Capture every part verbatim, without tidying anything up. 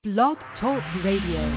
Blog Talk Radio.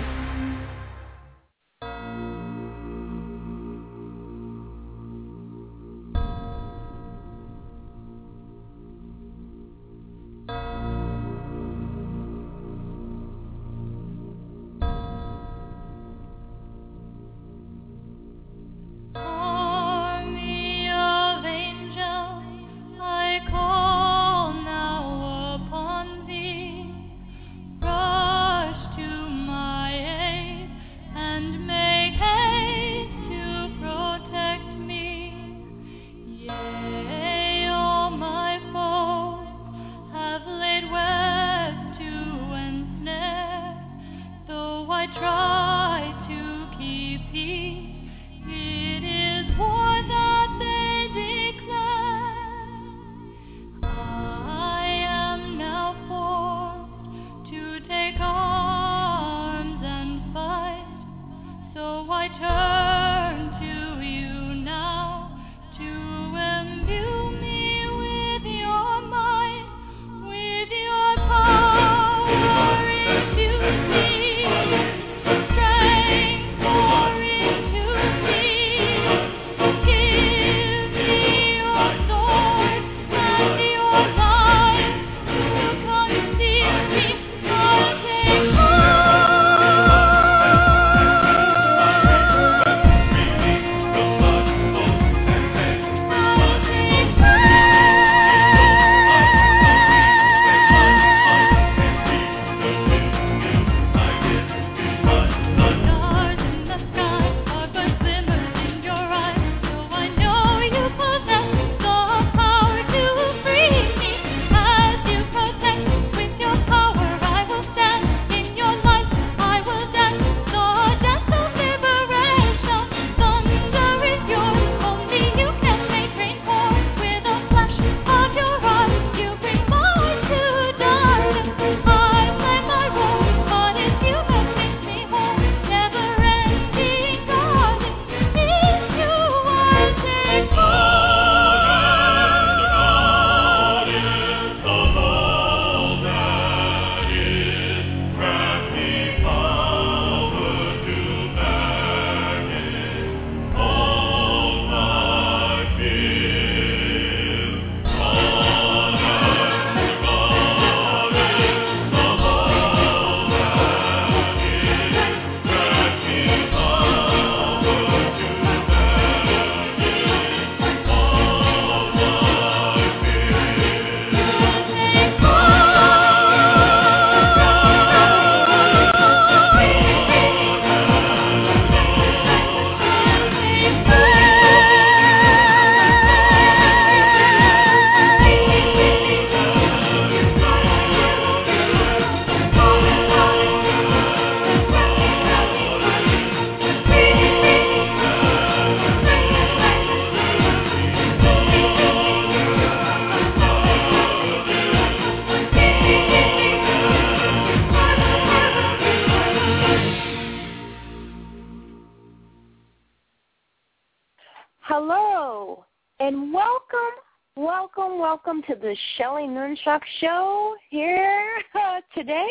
To the Shelley Nunshock Show here uh, today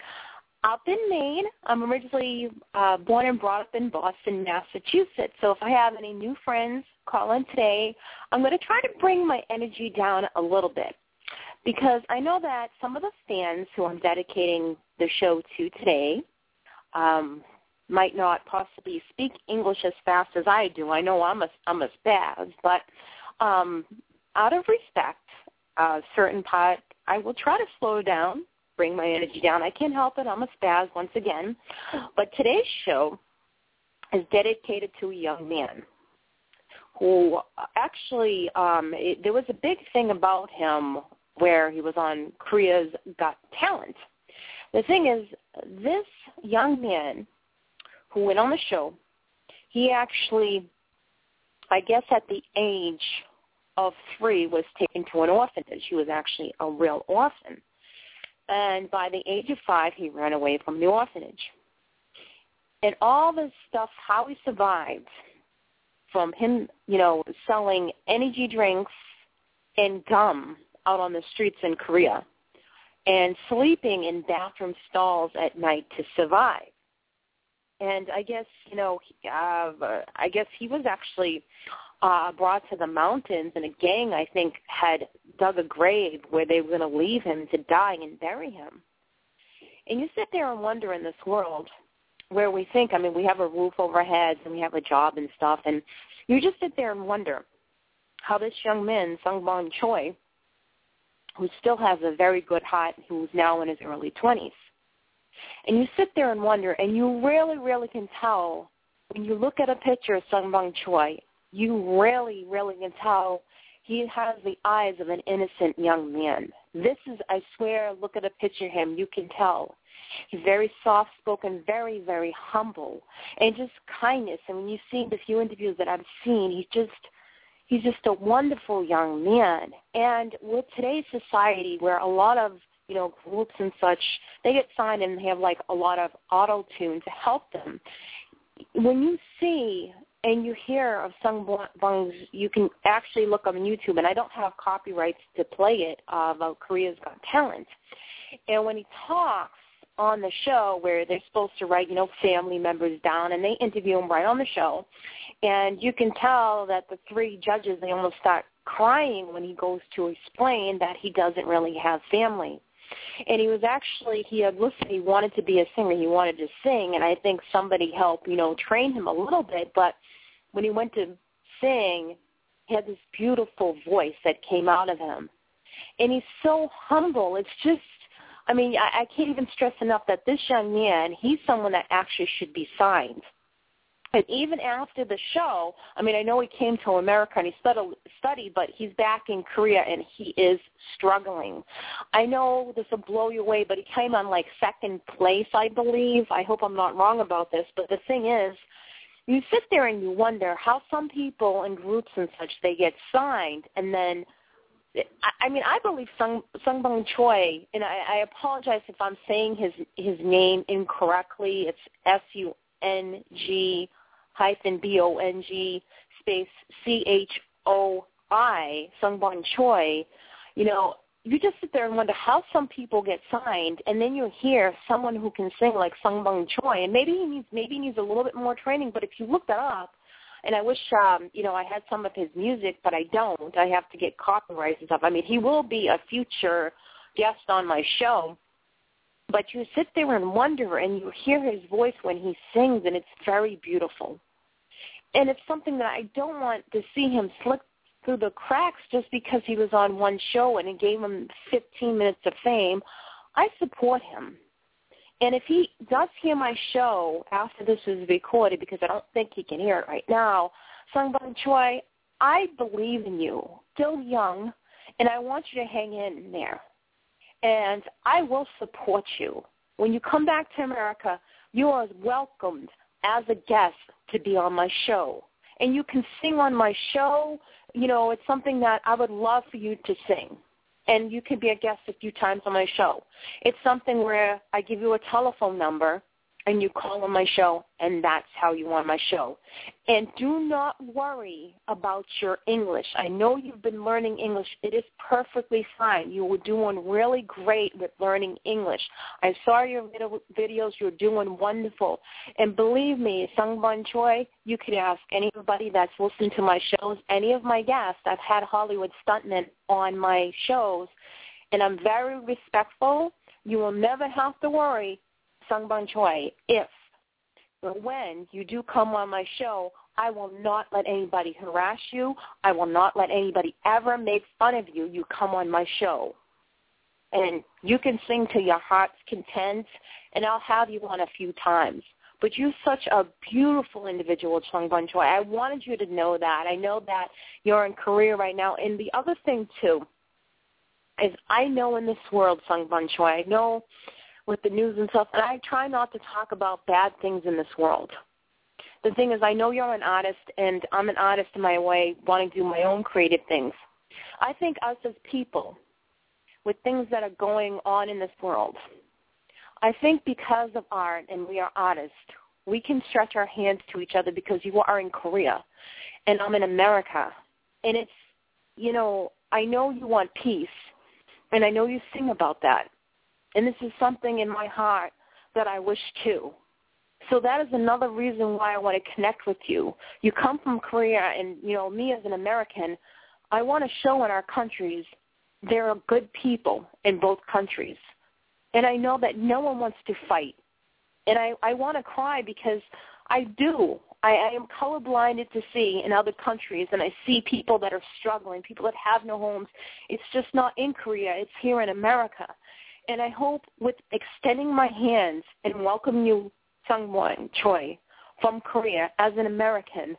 up in Maine. I'm originally uh, born and brought up in Boston, Massachusetts. So if I have any new friends call in today, I'm going to try to bring my energy down a little bit because I know that some of the fans who I'm dedicating the show to today um, might not possibly speak English as fast as I do. I know I'm a, I'm a spaz, but um, out of respect, a certain part, I will try to slow down, bring my energy down. I can't help it. I'm a spaz once again. But today's show is dedicated to a young man who actually, um, it, there was a big thing about him where he was on Korea's Got Talent. The thing is, this young man who went on the show, he actually, I guess at the age of three, was taken to an orphanage. He was actually a real orphan. And by the age of five, he ran away from the orphanage. And all this stuff, how he survived from him, you know, selling energy drinks and gum out on the streets in Korea. and sleeping in bathroom stalls at night to survive. And I guess, you know, uh, I guess he was actually uh, brought to the mountains, and a gang, I think, had dug a grave where they were going to leave him to die and bury him. And you sit there and wonder in this world where we think, I mean, we have a roof over our heads and we have a job and stuff, and you just sit there and wonder how this young man, Sungbong Choi, who still has a very good heart, who's now in his early twenties, and you sit there and wonder, and you really, really can tell when you look at a picture of Sungbong Choi, you really, really can tell he has the eyes of an innocent young man. This is, I swear, look at a picture of him, you can tell. He's very soft-spoken, very, very humble, and just kindness. And when you see the few interviews that I've seen, he's just, he's just a wonderful young man. And with today's society, where a lot of, you know, groups and such, they get signed and they have like a lot of auto-tune to help them. When you see and you hear of Sungbong, you can actually look on YouTube, and I don't have copyrights to play it, uh, about Korea's Got Talent. And when he talks on the show, where they're supposed to write, you know, family members down, and they interview him right on the show, and you can tell that the three judges, they almost start crying when he goes to explain that he doesn't really have family. And he was actually, he had listened, he wanted to be a singer, he wanted to sing, and I think somebody helped, you know, train him a little bit, but when he went to sing, he had this beautiful voice that came out of him. And he's so humble. It's just, I mean, I, I can't even stress enough that this young man, he's someone that actually should be signed. And even after the show, I mean, I know he came to America and he studied, studied, but he's back in Korea and he is struggling. I know this will blow you away, but he came on like second place, I believe. I hope I'm not wrong about this. But the thing is, you sit there and you wonder how some people in groups and such, they get signed, and then, I mean, I believe Sung, Sungbong Choi, and I, I apologize if I'm saying his his name incorrectly. It's S U N G hyphen B O N G space C H O I, Sungbong Choi. You know, you just sit there and wonder how some people get signed, and then you hear someone who can sing like Sungbong Choi, and maybe he needs maybe he needs a little bit more training. But if you look that up, and I wish, um, you know, I had some of his music, but I don't. I have to get copyrights and stuff. I mean, he will be a future guest on my show. But you sit there and wonder, and you hear his voice when he sings, and it's very beautiful. And it's something that I don't want to see him slip through the cracks just because he was on one show and it gave him fifteen minutes of fame. I support him. And if he does hear my show after this is recorded, because I don't think he can hear it right now, Sungbong Choi, I believe in you, still young, and I want you to hang in there. And I will support you. When you come back to America, you are welcomed as a guest to be on my show. And you can sing on my show. You know, it's something that I would love for you to sing. And you can be a guest a few times on my show. It's something where I give you a telephone number, and you call on my show, and that's how you on my show. And do not worry about your English. I know you've been learning English. It is perfectly fine. You were doing really great with learning English. I saw your videos. You're doing wonderful. And believe me, Sungbong Choi, you could ask anybody that's listened to my shows, any of my guests. I've had Hollywood stuntmen on my shows, and I'm very respectful. You will never have to worry, Sungbong Choi, if or when you do come on my show, I will not let anybody harass you. I will not let anybody ever make fun of you. You come on my show. And you can sing to your heart's content, and I'll have you on a few times. But you're such a beautiful individual, Sungbong Choi. I wanted you to know that. I know that you're in Korea right now. And the other thing, too, is I know in this world, Sungbong Choi, I know with the news and stuff, and I try not to talk about bad things in this world. The thing is, I know you're an artist, and I'm an artist in my way, wanting to do my own creative things. I think us as people, with things that are going on in this world, I think because of art, and we are artists, we can stretch our hands to each other because you are in Korea, and I'm in America. And it's, you know, I know you want peace, and I know you sing about that. And this is something in my heart that I wish too. So that is another reason why I want to connect with you. You come from Korea, and, you know, me as an American, I want to show in our countries there are good people in both countries. And I know that no one wants to fight. And I, I want to cry because I do. I, I am colorblinded to see in other countries, and I see people that are struggling, people that have no homes. It's just not in Korea. It's here in America. And I hope with extending my hands and welcome you, Sungwon Choi, from Korea as an American,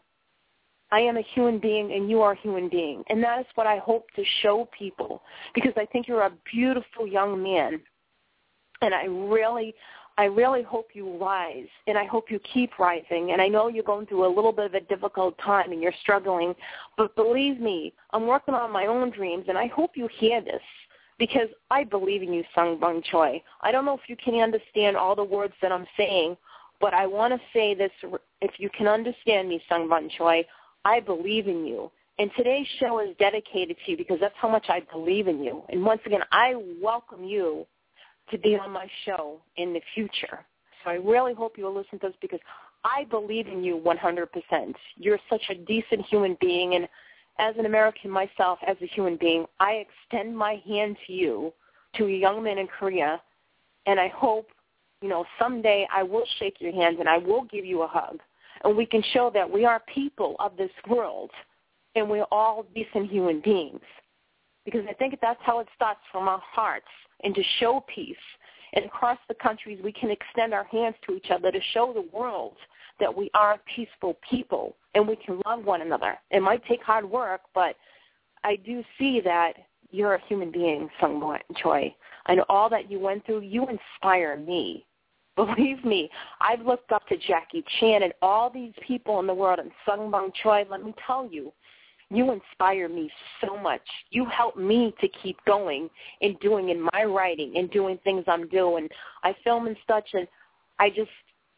I am a human being and you are a human being. And that is what I hope to show people, because I think you're a beautiful young man. And I really, I really hope you rise, and I hope you keep rising. And I know you're going through a little bit of a difficult time and you're struggling, but believe me, I'm working on my own dreams, and I hope you hear this, because I believe in you, Sungwon Choi. I don't know if you can understand all the words that I'm saying, but I want to say this, if you can understand me, Sungwon Choi, I believe in you. And today's show is dedicated to you because that's how much I believe in you. And once again, I welcome you to be on my show in the future. So I really hope you'll listen to this because I believe in you one hundred percent. You're such a decent human being, and as an American myself, as a human being, I extend my hand to you, to a young man in Korea, and I hope, you know, someday I will shake your hand and I will give you a hug, and we can show that we are people of this world, and we're all decent human beings. Because I think that's how it starts, from our hearts, and to show peace. And across the countries, we can extend our hands to each other to show the world that we are peaceful people and we can love one another. It might take hard work, but I do see that you're a human being, Sungwon Choi. I know all that you went through. You inspire me. Believe me, I've looked up to Jackie Chan and all these people in the world, and Sungwon Choi, let me tell you, you inspire me so much. You help me to keep going and doing in my writing and doing things I'm doing. I film and such, and I just,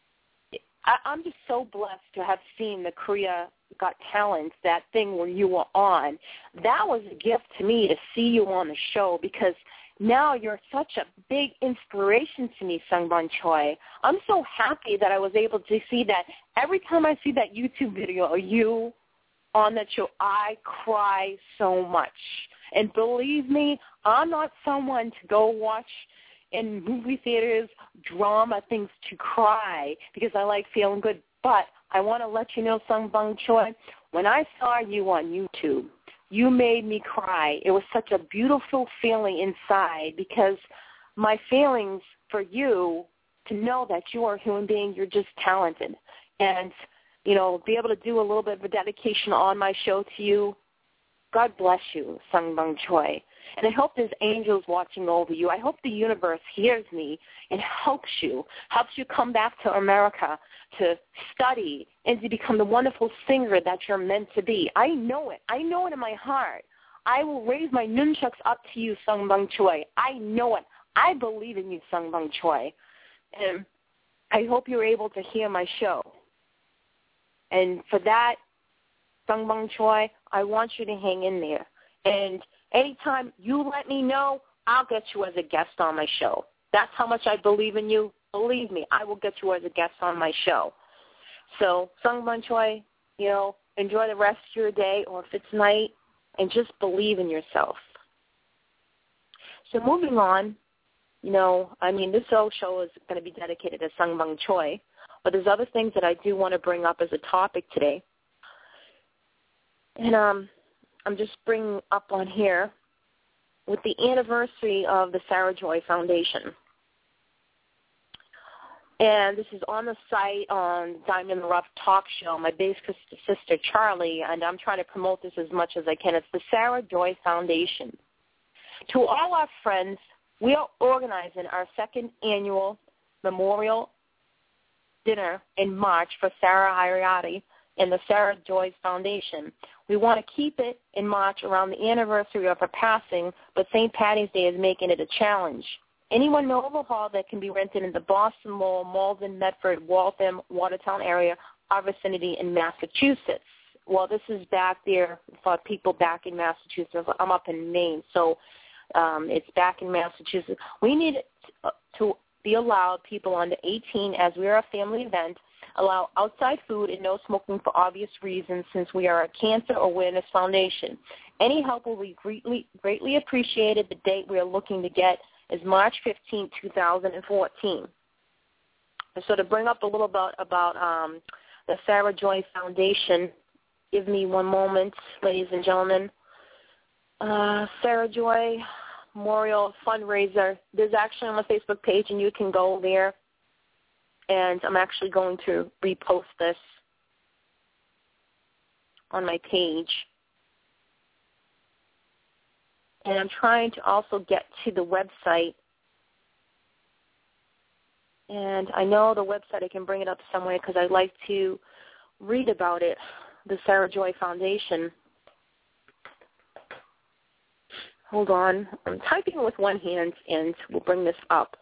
I, I'm just so blessed to have seen the Korea Got Talent, that thing where you were on. That was a gift to me to see you on the show, because now you're such a big inspiration to me, Sungwon Choi. I'm so happy that I was able to see that. Every time I see that YouTube video of you on that show, I cry so much. And believe me, I'm not someone to go watch in movie theaters drama things to cry, because I like feeling good. But I want to let you know, Sungwon Choi, when I saw you on YouTube, you made me cry. It was such a beautiful feeling inside, because my feelings for you, to know that you are a human being, you're just talented. And you know, be able to do a little bit of a dedication on my show to you. God bless you, Sungwon Choi. And I hope there's angels watching over you. I hope the universe hears me and helps you, helps you come back to America to study and to become the wonderful singer that you're meant to be. I know it. I know it in my heart. I will raise my nunchucks up to you, Sungwon Choi. I know it. I believe in you, Sungwon Choi. And I hope you're able to hear my show. And for that, Sungwon Choi, I want you to hang in there. And anytime you let me know, I'll get you as a guest on my show. That's how much I believe in you. Believe me, I will get you as a guest on my show. So, Sungwon Choi, you know, enjoy the rest of your day, or if it's night, and just believe in yourself. So moving on, you know, I mean, this whole show is going to be dedicated to Sungwon Choi. But there's other things that I do want to bring up as a topic today. And um, I'm just bringing up on here with the anniversary of the Sarah Joy Foundation. And this is on the site on Diamond in the Rough Talk Show, my big sister Charlie, and I'm trying to promote this as much as I can. It's the Sarah Joy Foundation. To all our friends, we are organizing our second annual memorial dinner in March for Sarah Hayati and the Sarah Joy Foundation. We want to keep it in March around the anniversary of her passing, but Saint Patty's Day is making it a challenge. Anyone in Overhaul that can be rented in the Boston, Lowell, Malden, Medford, Waltham, Watertown area, our vicinity in Massachusetts. Well, this is back there for people back in Massachusetts. I'm up in Maine, so um, it's back in Massachusetts. We need uh, to be allowed people under eighteen, as we are a family event, allow outside food and no smoking for obvious reasons since we are a cancer awareness foundation. Any help will be greatly, greatly appreciated. The date we are looking to get is March fifteenth, two thousand fourteen. And so to bring up a little bit about um, the Sarah Joy Foundation, give me one moment, ladies and gentlemen. Uh, Sarah Joy Memorial Fundraiser. There's actually on the Facebook page, and you can go there. And I'm actually going to repost this on my page. And I'm trying to also get to the website. And I know the website, I can bring it up somewhere because I'd like to read about it, the Sarah Joy Foundation. Hold on. I'm typing with one hand, and we'll bring this up.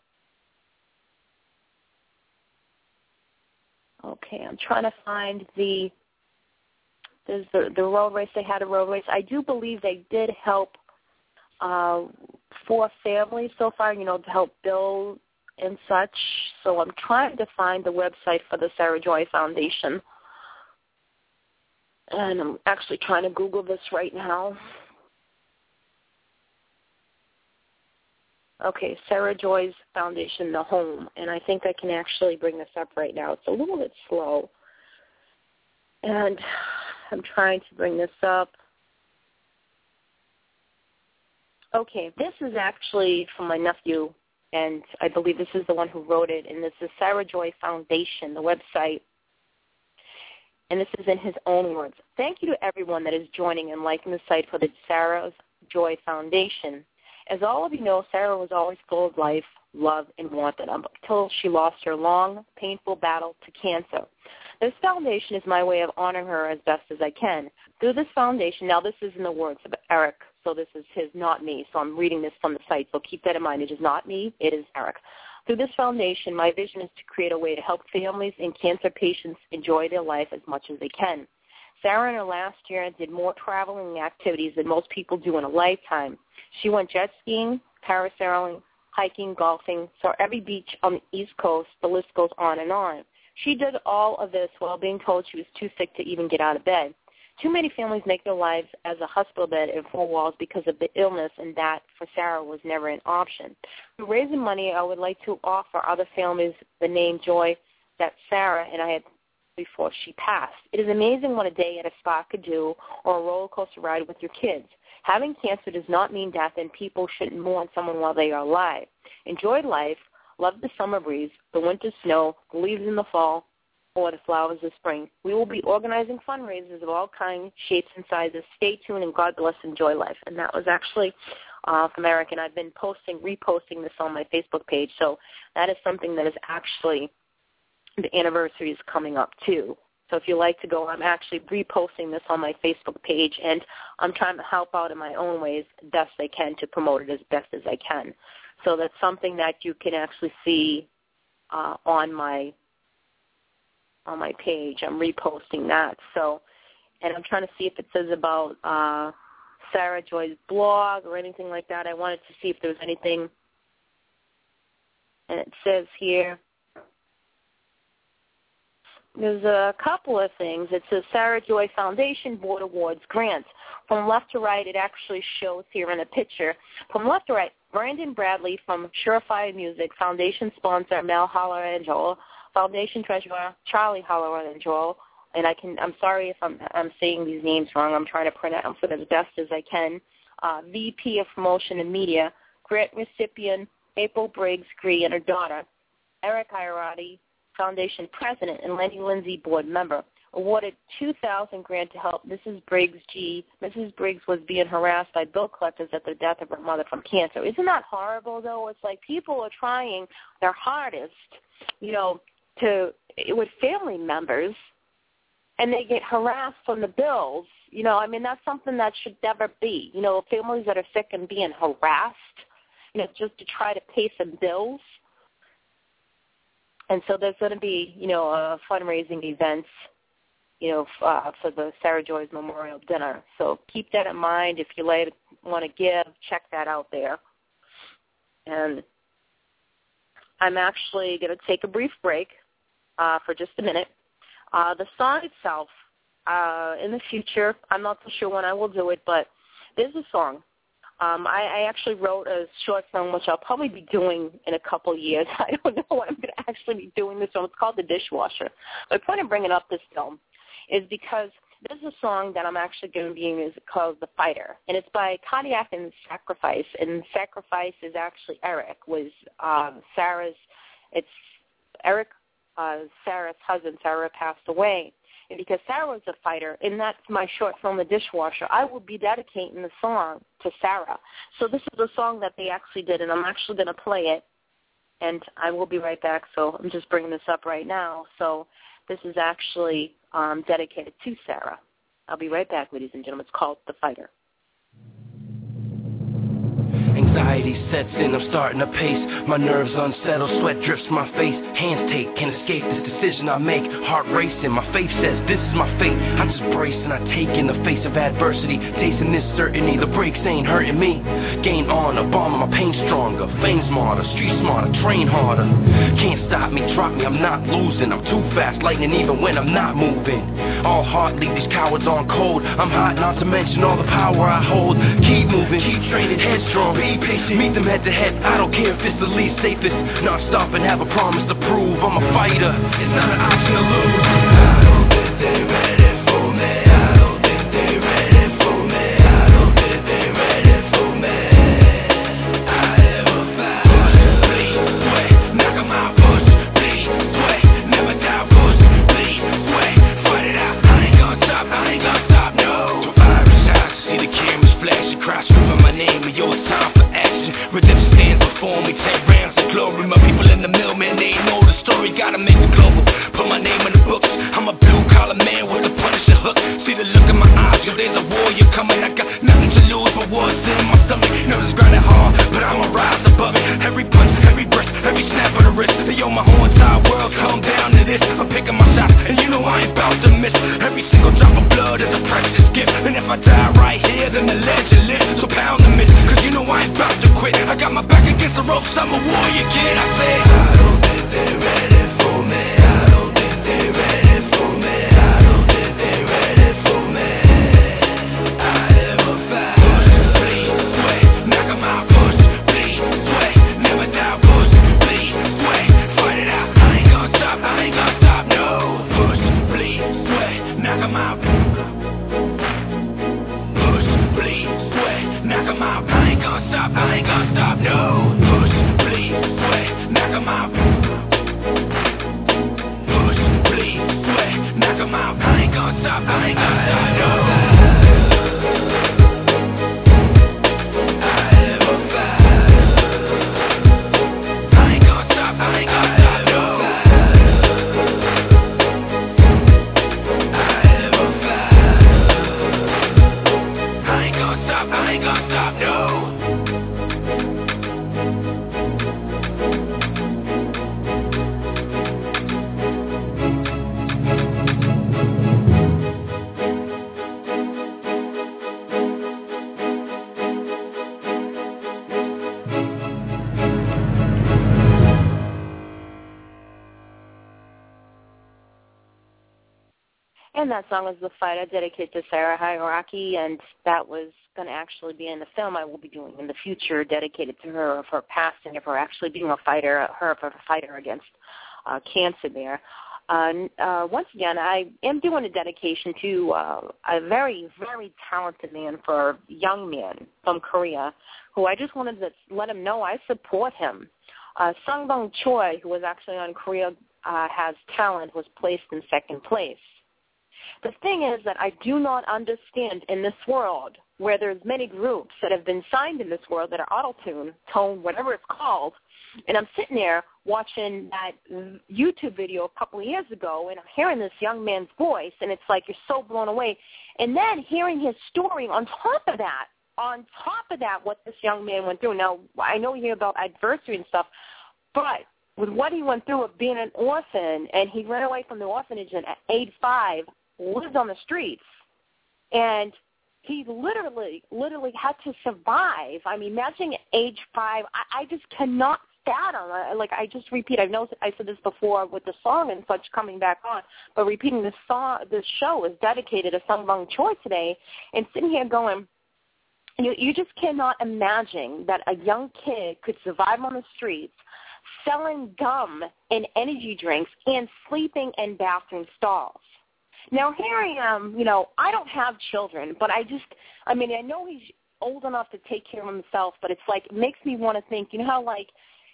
Okay, I'm trying to find the, there's the, the road race. They had a road race. I do believe they did help uh, four families so far, you know, to help build and such. So I'm trying to find the website for the Sarah Joy Foundation. And I'm actually trying to Google this right now. Okay, Sarah Joy's Foundation, the home. And I think I can actually bring this up right now. It's a little bit slow. And I'm trying to bring this up. Okay, this is actually from my nephew, and I believe this is the one who wrote it, and this is Sarah Joy Foundation, the website. And this is in his own words. Thank you to everyone that is joining and liking the site for the Sarah Joy Foundation. As all of you know, Sarah was always full of life, love, and wanted until she lost her long, painful battle to cancer. This foundation is my way of honoring her as best as I can. Through this foundation, now this is in the words of Eric, so this is his, not me, so I'm reading this from the site, so keep that in mind. It is not me, it is Eric. Through this foundation, my vision is to create a way to help families and cancer patients enjoy their life as much as they can. Sarah in her last year did more traveling activities than most people do in a lifetime. She went jet skiing, parasailing, hiking, golfing, saw every beach on the East Coast. The list goes on and on. She did all of this while being told she was too sick to even get out of bed. Too many families make their lives as a hospital bed in four walls because of the illness, and that, for Sarah, was never an option. Through raising money, I would like to offer other families the name Joy that Sarah and I had before she passed. It is amazing what a day at a spa could do, or a roller coaster ride with your kids. Having cancer does not mean death, and people shouldn't mourn someone while they are alive. Enjoy life, love the summer breeze, the winter snow, the leaves in the fall, or the flowers of spring. We will be organizing fundraisers of all kinds, shapes, and sizes. Stay tuned, and God bless, enjoy life. And that was actually uh, from Eric, and I've been posting, reposting this on my Facebook page. So that is something that is actually, the anniversary is coming up too. So if you like to go, I'm actually reposting this on my Facebook page, and I'm trying to help out in my own ways best I can to promote it as best as I can. So that's something that you can actually see uh, on my on my page. I'm reposting that. So, and I'm trying to see if it says about uh, Sarah Joy's blog or anything like that. I wanted to see if there was anything, and it says here, there's a couple of things. It says Sarah Joy Foundation Board Awards Grants. From left to right, it actually shows here in a picture. From left to right, Brandon Bradley from Surefire Music, Foundation sponsor Mel Hallerangelo, Foundation treasurer Charlie Hallerangelo, and I can, I'm sorry if I'm, I'm saying these names wrong. I'm trying to pronounce it as best as I can. Uh, V P of Promotion and Media, grant recipient April Briggs Gree and her daughter, Eric Ierati, Foundation president, and Lenny Lindsay board member, awarded two thousand dollars grant to help Missus Briggs G. Missus Briggs was being harassed by bill collectors at the death of her mother from cancer. Isn't that horrible, though? It's like people are trying their hardest, you know, to with family members, and they get harassed from the bills. You know, I mean, that's something that should never be. You know, families that are sick and being harassed, you know, just to try to pay some bills. And so there's going to be, you know, uh, fundraising events, you know, f- uh, for the Sarah Joy's Memorial Dinner. So keep that in mind. If you like, want to give, check that out there. And I'm actually going to take a brief break uh, for just a minute. Uh, the song itself, uh, in the future, I'm not so sure when I will do it, but there's a song. Um, I, I actually wrote a short film, which I'll probably be doing in a couple years. I don't know when I'm going to actually be doing this film. It's called The Dishwasher. The point of bringing up this film is because this is a song that I'm actually going to be using. It's called The Fighter, and it's by Cardiac and Sacrifice, and Sacrifice is actually Eric, was um, Sarah's, it's Eric, uh, Sarah's husband. Sarah passed away. And because Sarah was a fighter, and that's my short film, The Dishwasher, I will be dedicating the song to Sarah. So this is a song that they actually did, and I'm actually going to play it, and I will be right back. So I'm just bringing this up right now. So this is actually um, dedicated to Sarah. I'll be right back, ladies and gentlemen. It's called The Fighter. Anxiety sets in, I'm starting to pace. My nerves unsettled, sweat drips my face. Hands take, can't escape this decision I make. Heart racing, my faith says this is my fate. I just brace and I take in the face of adversity. Tasting this certainty, the breaks ain't hurting me. Gain honor, bomb my pain stronger. Fame's smarter, street smarter, train harder. Can't stop me, drop me, I'm not losing. I'm too fast, lightning even when I'm not moving. All heart leave these cowards on cold. I'm hot, not to mention all the power I hold. Keep moving, keep training, headstrong. Be patient, meet them head to head. I don't care if it's the least safest. Not stop and have a promise to prove. I'm a fighter, it's not an option to lose. I don't think they're ready for me. I don't think they're ready for me. I don't think they're ready for me. I ever fight. Push, bleed, sweat, knock 'em out. Push, bleed, sweat, never die. Push, bleed, sweat, fight it out. I ain't gonna stop, I ain't gonna stop, no. So fire shots, see the cameras flashing, cry screaming my name, and yo, it's time for action. Redemption stands before me, ten rounds of glory. My people in the mill, man, they ain't know the story. Gotta make it global, put my name in the books. I'm a blue collar man with a punishing hook. See the look in my eyes, yo, there's a warrior coming. I got nothing to lose but what's in my stomach. Nerves grinding hard, but I'ma rise above it. Every punch, every breath, every snap of the wrist. Yo, my whole entire world come down to this. I'm picking my shots, and you know I ain't bout to miss. Every single drop of blood is a precious gift. And if I die right here, then the legend lives. So pound the miss, cause you know I ain't bout to quit. I got my back against the ropes, I'm a warrior kid. I say, I don't think they're ready for me. I don't think they're ready for me. I don't think they're ready for me. I ever fight. Push, bleed, sweat, knock 'em out. Push, bleed, sweat, never die. Push, bleed, sweat, fight it out. I ain't gonna stop, I ain't gonna stop, no. Push, bleed, sweat, knock 'em out. Push, bleed, sweat, knock 'em out. I ain't gonna stop, I ain't gonna stop, no. Push, bleed, sweat, knock 'em out. Push, bleed, sweat, knock 'em out. I ain't gonna stop, I ain't gonna stop, no. I ever fight. I ain't gonna stop, I ain't gonna stop, no. I ever fight. I ain't gonna stop, I ain't gonna stop, no. And that song is The Fighter, dedicated to Sarah Hierarchy, and that was going to actually be in the film I will be doing in the future, dedicated to her of her passing, of her actually being a fighter, her of a fighter against uh, cancer there. Uh, uh, once again, I am doing a dedication to uh, a very, very talented man, for a young man from Korea, who I just wanted to let him know I support him. Uh, Sungbong Choi, who was actually on Korea uh, Has Talent, was placed in second place. The thing is that I do not understand in this world, where there's many groups that have been signed in this world that are auto-tune, tone, whatever it's called, and I'm sitting there watching that YouTube video a couple of years ago, and I'm hearing this young man's voice, and it's like you're so blown away. And then hearing his story on top of that, on top of that, what this young man went through. Now, I know you hear about adversity and stuff, but with what he went through of being an orphan, and he ran away from the orphanage at age five, lived on the streets, and he literally, literally had to survive. I mean, imagine at age five, I, I just cannot fathom. I, like I just repeat, I know I said this before with the song and such coming back on, but repeating this song, this show is dedicated to Sung Bung Choi today, and sitting here going, you you just cannot imagine that a young kid could survive on the streets, selling gum and energy drinks, and sleeping in bathroom stalls. Now here I am, you know, I don't have children, but I just, I mean, I know he's old enough to take care of himself, but it's like, it makes me want to think, you know how like,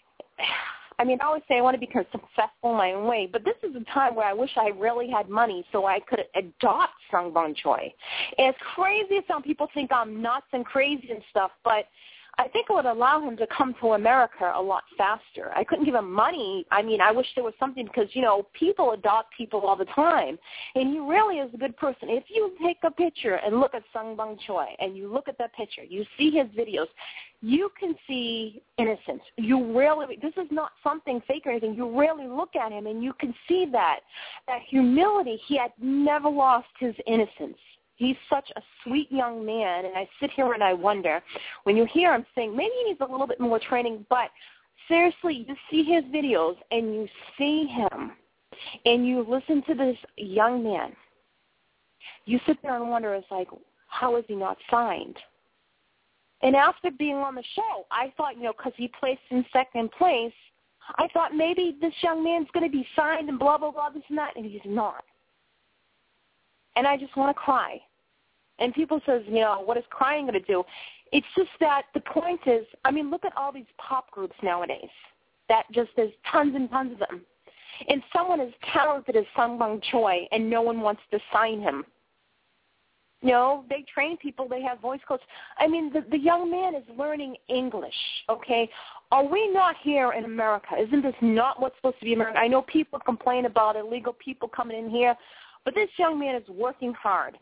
I mean, I always say I want to become successful in my own way, but this is a time where I wish I really had money so I could adopt Sung Bung Choi. And as crazy as some people think I'm nuts and crazy and stuff, but I think it would allow him to come to America a lot faster. I couldn't give him money. I mean, I wish there was something because, you know, people adopt people all the time. And he really is a good person. If you take a picture and look at Sung Bung Choi and you look at that picture, you see his videos, you can see innocence. You really, this is not something fake or anything. You really look at him and you can see that, that humility. He had never lost his innocence. He's such a sweet young man, and I sit here and I wonder, when you hear him sing, maybe he needs a little bit more training, but seriously, you see his videos and you see him, and you listen to this young man. You sit there and wonder, it's like, how is he not signed? And after being on the show, I thought, you know, because he placed in second place, I thought maybe this young man's going to be signed and blah, blah, blah, this and that, and he's not. And I just want to cry. And people says, you know, what is crying going to do? It's just that the point is, I mean, look at all these pop groups nowadays. That just, there's tons and tons of them. And someone as talented as Sung Bung Choi, and no one wants to sign him. You know, they train people, they have voice coaches. I mean, the, the young man is learning English, okay? Are we not here in America? Isn't this not what's supposed to be America? I know people complain about illegal people coming in here, but this young man is working hard,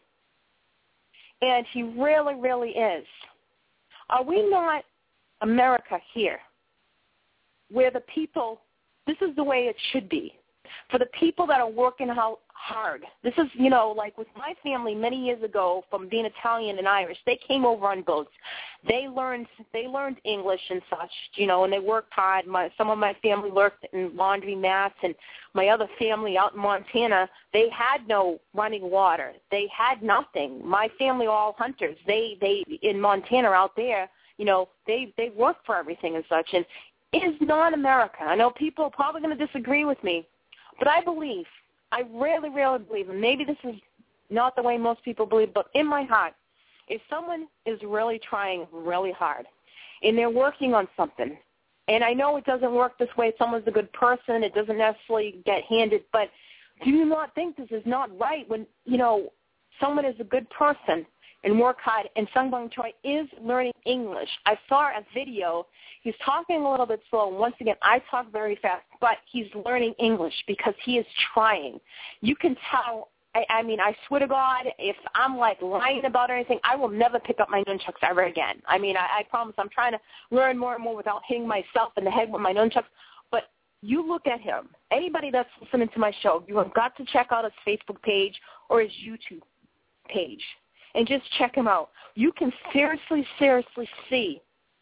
and he really, really is. Are we not America here, where the people, this is the way it should be, for the people that are working hard. This is, you know, like with my family many years ago from being Italian and Irish, they came over on boats. They learned they learned English and such, you know, and they worked hard. My, some of my family worked in laundry mats, and my other family out in Montana, they had no running water. They had nothing. My family all hunters. They, they in Montana out there, you know, they, they work for everything and such. And it is not America. I know people are probably going to disagree with me, but I believe, I really, really believe, and maybe this is not the way most people believe, but in my heart, if someone is really trying really hard and they're working on something, and I know it doesn't work this way, someone's a good person, it doesn't necessarily get handed, but do you not think this is not right when, you know, someone is a good person and work hard, and Sung Bung Choi is learning English. I saw a video. He's talking a little bit slow. Once again, I talk very fast, but he's learning English because he is trying. You can tell. I, I mean, I swear to God, if I'm, like, lying about anything, I will never pick up my nunchucks ever again. I mean, I, I promise I'm trying to learn more and more without hitting myself in the head with my nunchucks. But you look at him. Anybody that's listening to my show, you have got to check out his Facebook page or his YouTube page. And just check him out. You can seriously, seriously see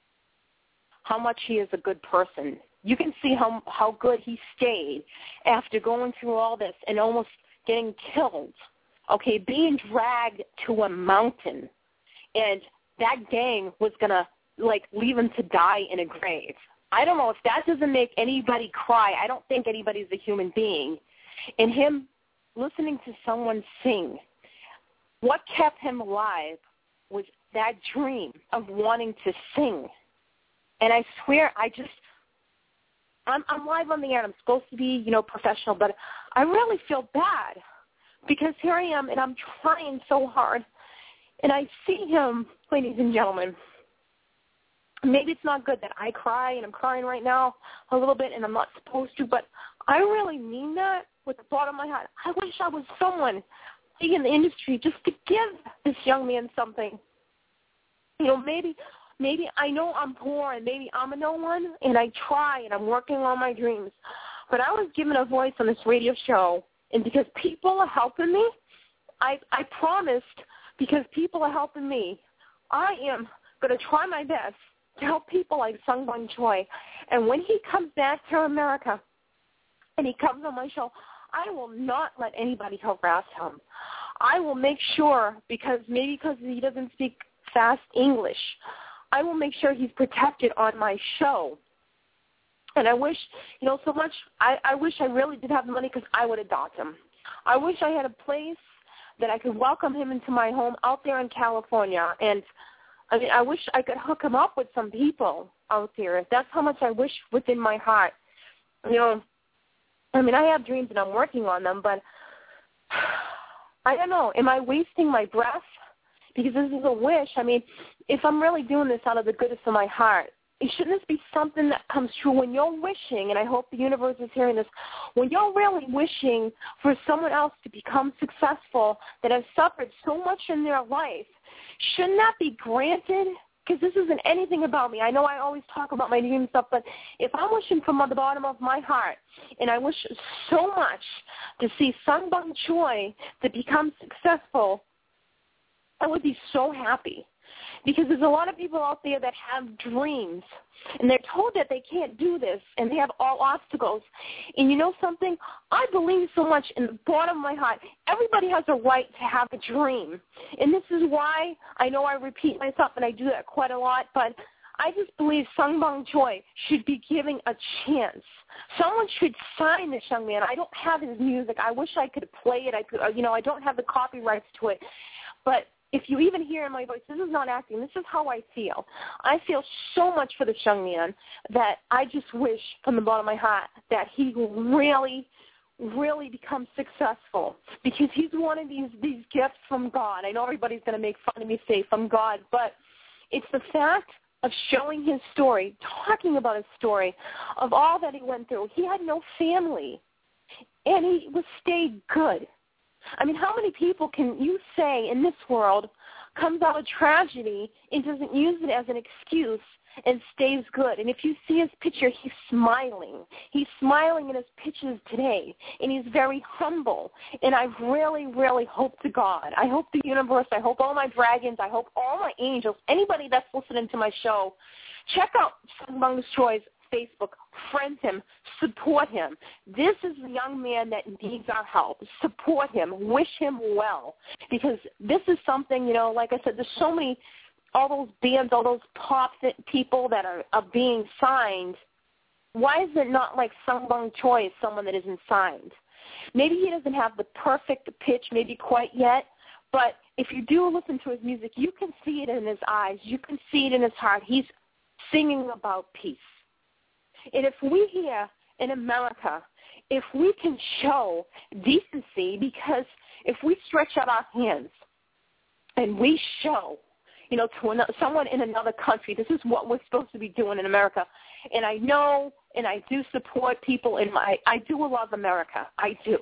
how much he is a good person. You can see how how good he stayed after going through all this and almost getting killed. Okay, being dragged to a mountain, and that gang was going to, like, leave him to die in a grave. I don't know if that doesn't make anybody cry. I don't think anybody's a human being. And him listening to someone sing, what kept him alive was that dream of wanting to sing. And I swear, I just, I'm, I'm live on the air. I'm supposed to be, you know, professional, but I really feel bad because here I am, and I'm trying so hard. And I see him, ladies and gentlemen. Maybe it's not good that I cry, and I'm crying right now a little bit, and I'm not supposed to, but I really mean that with the thought of my heart. I wish I was someone in the industry just to give this young man something. You know, maybe maybe I know I'm poor and maybe I'm a no one, and I try and I'm working on my dreams. But I was given a voice on this radio show, and because people are helping me, I, I promised, because people are helping me, I am going to try my best to help people like Sung Bung Choi. And when he comes back to America and he comes on my show, I will not let anybody harass him. I will make sure, because maybe because he doesn't speak fast English, I will make sure he's protected on my show. And I wish, you know, so much, I, I wish I really did have the money because I would adopt him. I wish I had a place that I could welcome him into my home out there in California. And, I mean, I wish I could hook him up with some people out there. That's how much I wish within my heart. You know, I mean, I have dreams and I'm working on them, but I don't know. Am I wasting my breath? Because this is a wish. I mean, if I'm really doing this out of the goodness of my heart, shouldn't this be something that comes true when you're wishing, and I hope the universe is hearing this, when you're really wishing for someone else to become successful that has suffered so much in their life, shouldn't that be granted? Because this isn't anything about me. I know I always talk about my dream stuff, but if I'm wishing from the bottom of my heart, and I wish so much to see Sung Bung Choi to become successful, I would be so happy. Because there's a lot of people out there that have dreams, and they're told that they can't do this, and they have all obstacles. And you know something? I believe so much in the bottom of my heart. Everybody has a right to have a dream. And this is why I know I repeat myself, and I do that quite a lot, but I just believe Sung Bung Choi should be given a chance. Someone should sign this young man. I don't have his music. I wish I could play it. I could, you know, I don't have the copyrights to it. But if you even hear in my voice, this is not acting. This is how I feel. I feel so much for this young man that I just wish from the bottom of my heart that he will really, really become successful, because he's one of these, these gifts from God. I know everybody's going to make fun of me, say from God, but it's the fact of showing his story, talking about his story, of all that he went through. He had no family, and he was stayed good. I mean, how many people can you say in this world comes out of tragedy and doesn't use it as an excuse and stays good? And if you see his picture, he's smiling. He's smiling in his pictures today, and he's very humble. And I really, really hope to God, I hope the universe, I hope all my dragons, I hope all my angels, anybody that's listening to my show, check out Sung Bung Choi's Facebook, friend him, support him. This is the young man that needs our help. Support him. Wish him well. Because this is something, you know, like I said, there's so many, all those bands, all those pop people that are, are being signed. Why is it not like Sung Bung Choi is someone that isn't signed? Maybe he doesn't have the perfect pitch, maybe quite yet, but if you do listen to his music, you can see it in his eyes. You can see it in his heart. He's singing about peace. And if we here in America, if we can show decency, because if we stretch out our hands and we show, you know, to another, someone in another country, this is what we're supposed to be doing in America. And I know and I do support people in my, I do love America. I do.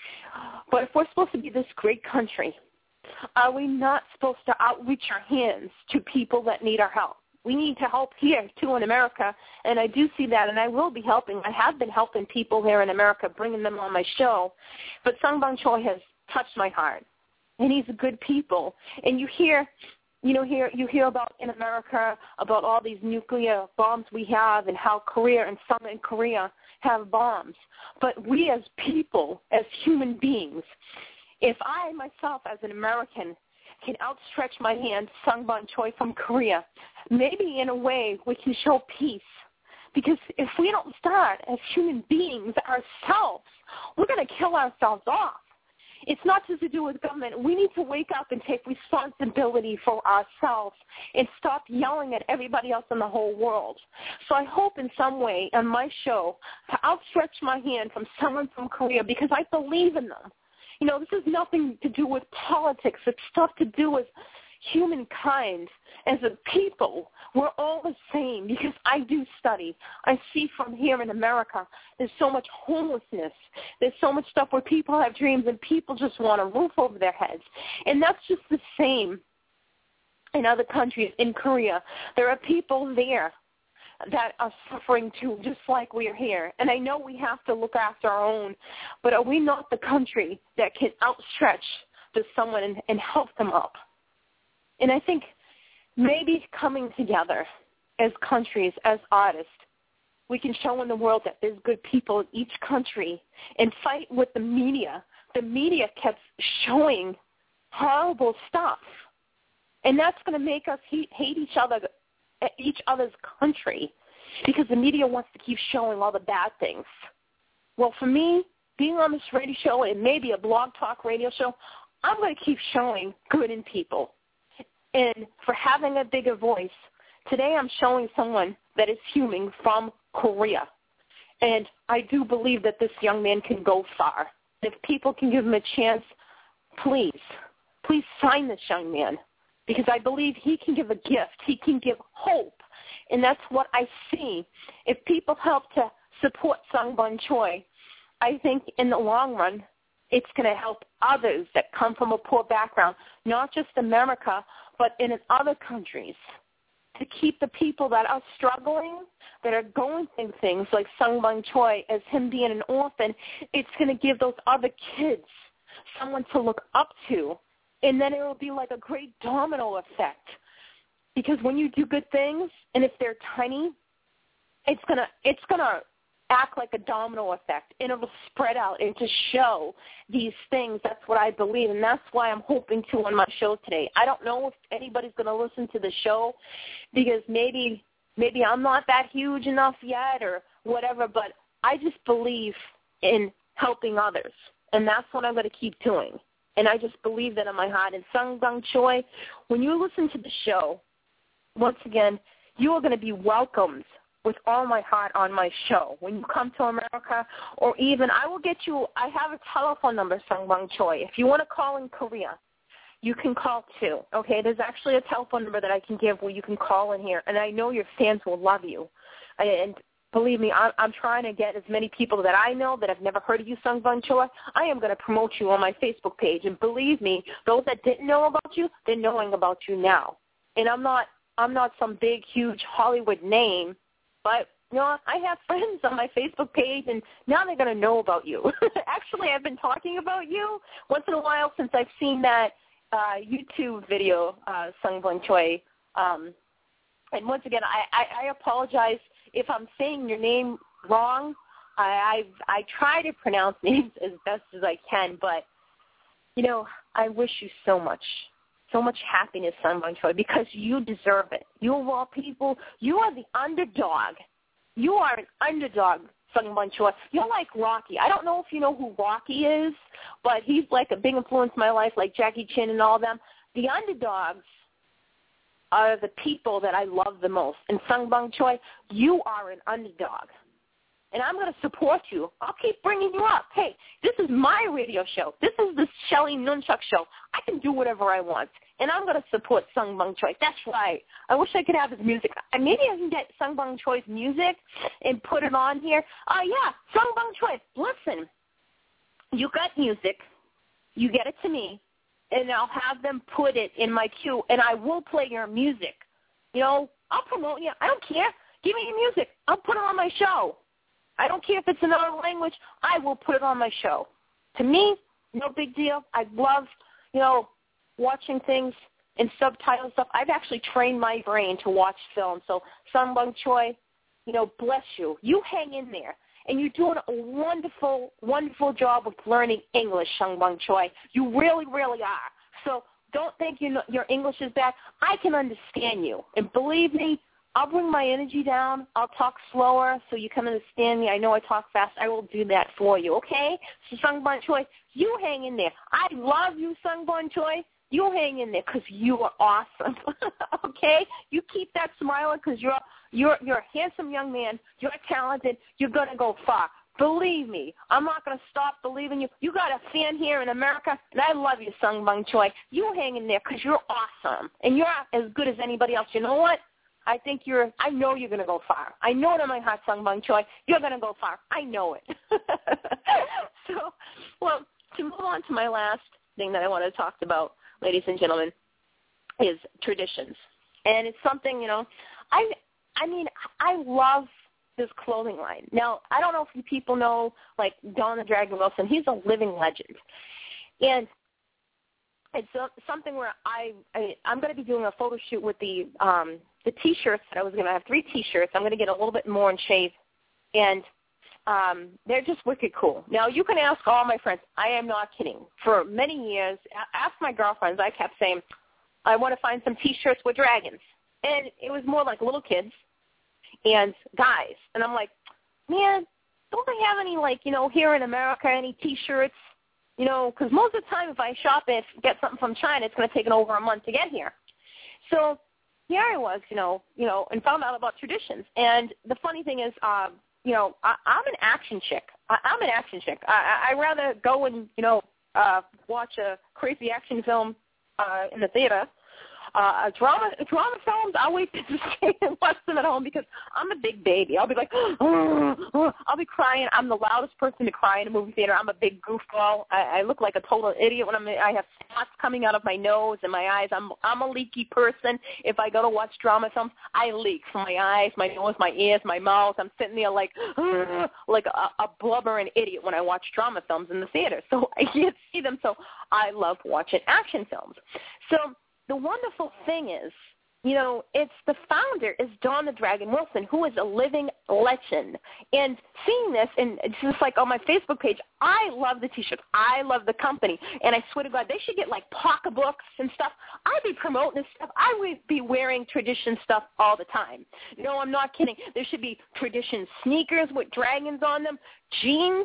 But if we're supposed to be this great country, are we not supposed to outreach our hands to people that need our help? We need to help here, too, in America, and I do see that, and I will be helping. I have been helping people here in America, bringing them on my show, but Sung Bung Choi has touched my heart, and he's a good people. And you hear, you know, hear you hear about in America about all these nuclear bombs we have, and how Korea and some in Korea have bombs. But we as people, as human beings, if I myself as an American can outstretch my hand, Sung Bung Choi from Korea, maybe in a way we can show peace. Because if we don't start as human beings ourselves, we're going to kill ourselves off. It's not just to do with government. We need to wake up and take responsibility for ourselves and stop yelling at everybody else in the whole world. So I hope in some way on my show to outstretch my hand from someone from Korea, because I believe in them. You know, this has nothing to do with politics. It's stuff to do with humankind. As a people, we're all the same, because I do study. I see from here in America, there's so much homelessness. There's so much stuff where people have dreams and people just want a roof over their heads. And that's just the same in other countries. In Korea, there are people there that are suffering too, just like we are here. And I know we have to look after our own, but are we not the country that can outstretch to someone and, and help them up? And I think maybe coming together as countries, as artists, we can show in the world that there's good people in each country and fight with the media. The media kept showing horrible stuff, and that's going to make us hate, hate each other, each other's country, because the media wants to keep showing all the bad things. Well, for me, being on this radio show and maybe a blog talk radio show, I'm going to keep showing good in people. And for having a bigger voice, today I'm showing someone that is human from Korea. And I do believe that this young man can go far. If people can give him a chance, please, please sign this young man, because I believe he can give a gift. He can give hope. And that's what I see. If people help to support Sungbun Choi, I think in the long run, it's going to help others that come from a poor background, not just America, but in other countries, to keep the people that are struggling, that are going through things like Sungbun Choi, as him being an orphan, it's going to give those other kids someone to look up to. And then it will be like a great domino effect. Because when you do good things, and if they're tiny, it's going to it's going to act like a domino effect, and it will spread out and to show these things. That's what I believe, and that's why I'm hoping to on my show today. I don't know if anybody's going to listen to the show, because maybe maybe I'm not that huge enough yet or whatever, but I just believe in helping others, and that's what I'm going to keep doing. And I just believe that in my heart. And Sungbun Choi, when you listen to the show, once again, you are going to be welcomed with all my heart on my show. When you come to America, or even I will get you, I have a telephone number, Sungbun Choi. If you want to call in Korea, you can call too, okay? There's actually a telephone number that I can give where you can call in here, and I know your fans will love you. And believe me, I'm, I'm trying to get as many people that I know that have never heard of you, Sungbun Choi. I am going to promote you on my Facebook page, and believe me, those that didn't know about you, they're knowing about you now. And I'm not, I'm not some big, huge Hollywood name, but, you know, I have friends on my Facebook page, and now they're going to know about you. Actually, I've been talking about you once in a while since I've seen that uh, YouTube video, uh, Sungbun Choi. Um, and once again, I, I, I apologize if I'm saying your name wrong. I, I I try to pronounce names as best as I can, but, you know, I wish you so much. So much happiness, Sungbun Choi, because you deserve it. You of all people, you are the underdog. You are an underdog, Sungbun Choi. You're like Rocky. I don't know if you know who Rocky is, but he's like a big influence in my life, like Jackie Chan and all of them. The underdogs are the people that I love the most. And Sungbun Choi, you are an underdog. And I'm going to support you. I'll keep bringing you up. Hey, this is my radio show. This is the Shelly Nunchuck show. I can do whatever I want. And I'm going to support Sungbun Choi. That's right. I wish I could have his music. Maybe I can get Sungbun Choi's music and put it on here. Oh, uh, yeah, Sungbun Choi, listen. You got music. You get it to me, and I'll have them put it in my queue, and I will play your music. You know, I'll promote you. I don't care. Give me your music. I'll put it on my show. I don't care if it's another language. I will put it on my show. To me, no big deal. I love, you know, watching things in subtitle stuff. I've actually trained my brain to watch film. So, Sungbun Choi, you know, bless you. You hang in there. And you're doing a wonderful, wonderful job with learning English, Sungbun Choi. You really, really are. So don't think you know, your English is bad. I can understand you. And believe me, I'll bring my energy down. I'll talk slower so you can understand me. I know I talk fast. I will do that for you, okay? So, Sungbun Choi, you hang in there. I love you, Sungbun Choi. You hang in there because you are awesome, okay? You keep that smiling because you're, you're, you're a handsome young man. You're talented. You're going to go far. Believe me, I'm not going to stop believing you. You got a fan here in America, and I love you, Sungbun Choi. You hang in there because you're awesome, and you're as good as anybody else. You know what? I think you're, I know you're going to go far. I know it in my heart, Sungbun Choi. You're going to go far. I know it. So, well, to move on to my last thing that I want to talk about, ladies and gentlemen, is traditions. And it's something, you know, I I mean, I love this clothing line. Now, I don't know if you people know, like, Don the Dragon Wilson. He's a living legend. And it's something where I, I, I'm going to be doing a photo shoot with the um, the T-shirts that I was going to have three T-shirts. I'm going to get a little bit more in shape, and um, they're just wicked cool. Now, you can ask all my friends. I am not kidding. For many years, ask my girlfriends, I kept saying, I want to find some T-shirts with dragons. And it was more like little kids and guys. And I'm like, man, don't they have any, like, you know, here in America, any T-shirts? You know, because most of the time if I shop it, get something from China, it's going to take it over a month to get here. So here I was, you know, you know, and found out about traditions. And the funny thing is, uh, you know, I, I'm an action chick. I, I'm an action chick. I, I rather go and, you know, uh, watch a crazy action film uh, in the theater. Uh, drama drama films, I wait to stay and watch them at home because I'm a big baby. I'll be like, oh, oh. I'll be crying. I'm the loudest person to cry in a movie theater. I'm a big goofball. I, I look like a total idiot when I'm. I have spots coming out of my nose and my eyes. I'm I'm a leaky person. If I go to watch drama films, I leak from my eyes, my nose, my ears, my mouth. I'm sitting there like oh, like a, a blubbering idiot when I watch drama films in the theater. So I can't see them. So I love watching action films. So the wonderful thing is, you know, it's the founder is Dawn the Dragon Wilson, who is a living legend. And seeing this, and it's just like on my Facebook page, I love the T-shirts. I love the company. And I swear to God, they should get like pocketbooks and stuff. I'd be promoting this stuff. I would be wearing tradition stuff all the time. No, I'm not kidding. There should be tradition sneakers with dragons on them, jeans,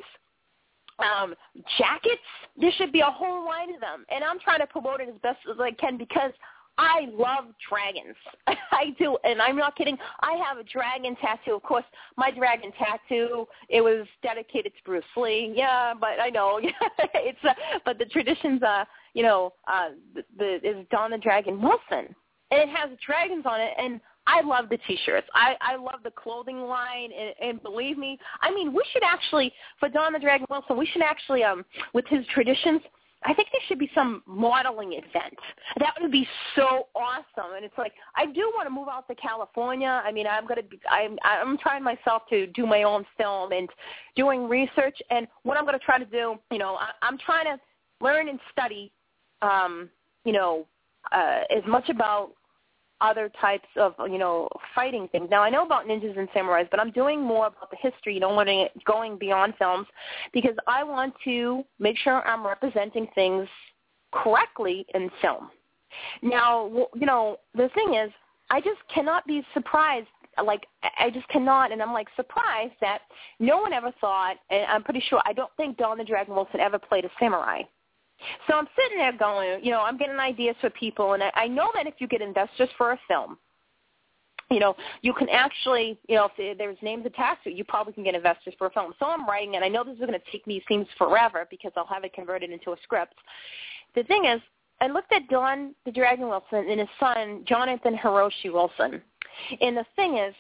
Um, jackets. There should be a whole line of them, and I'm trying to promote it as best as I can because I love dragons. I do, and I'm not kidding. I have a dragon tattoo. Of course, my dragon tattoo, it was dedicated to Bruce Lee. Yeah, but I know it's. Uh, but the traditions, uh, you know, uh, the, the is Dawn the Dragon Wilson, and it has dragons on it, and I love the T-shirts. I, I love the clothing line, and, and believe me, I mean, we should actually, for Dawn the Dragon Wilson, we should actually, um, with his traditions, I think there should be some modeling event. That would be so awesome. And it's like, I do want to move out to California. I mean, I'm going to be, I'm, I'm trying myself to do my own film and doing research. And what I'm going to try to do, you know, I, I'm trying to learn and study, um, you know, uh, as much about other types of, you know, fighting things. Now, I know about ninjas and samurais, but I'm doing more about the history, you know, learning it, going beyond films, because I want to make sure I'm representing things correctly in film. Now, you know, the thing is, I just cannot be surprised. Like, I just cannot, and I'm, like, surprised that no one ever thought, and I'm pretty sure, I don't think Dawn the Dragon Wilson ever played a samurai. So I'm sitting there going, you know, I'm getting ideas for people, and I, I know that if you get investors for a film, you know, you can actually, you know, if there's names attached to it, you probably can get investors for a film. So I'm writing, and I know this is going to take me, seems forever, because I'll have it converted into a script. The thing is, I looked at Dawn the Dragon Wilson and his son, Jonathan Hiroshi Wilson. And the thing is,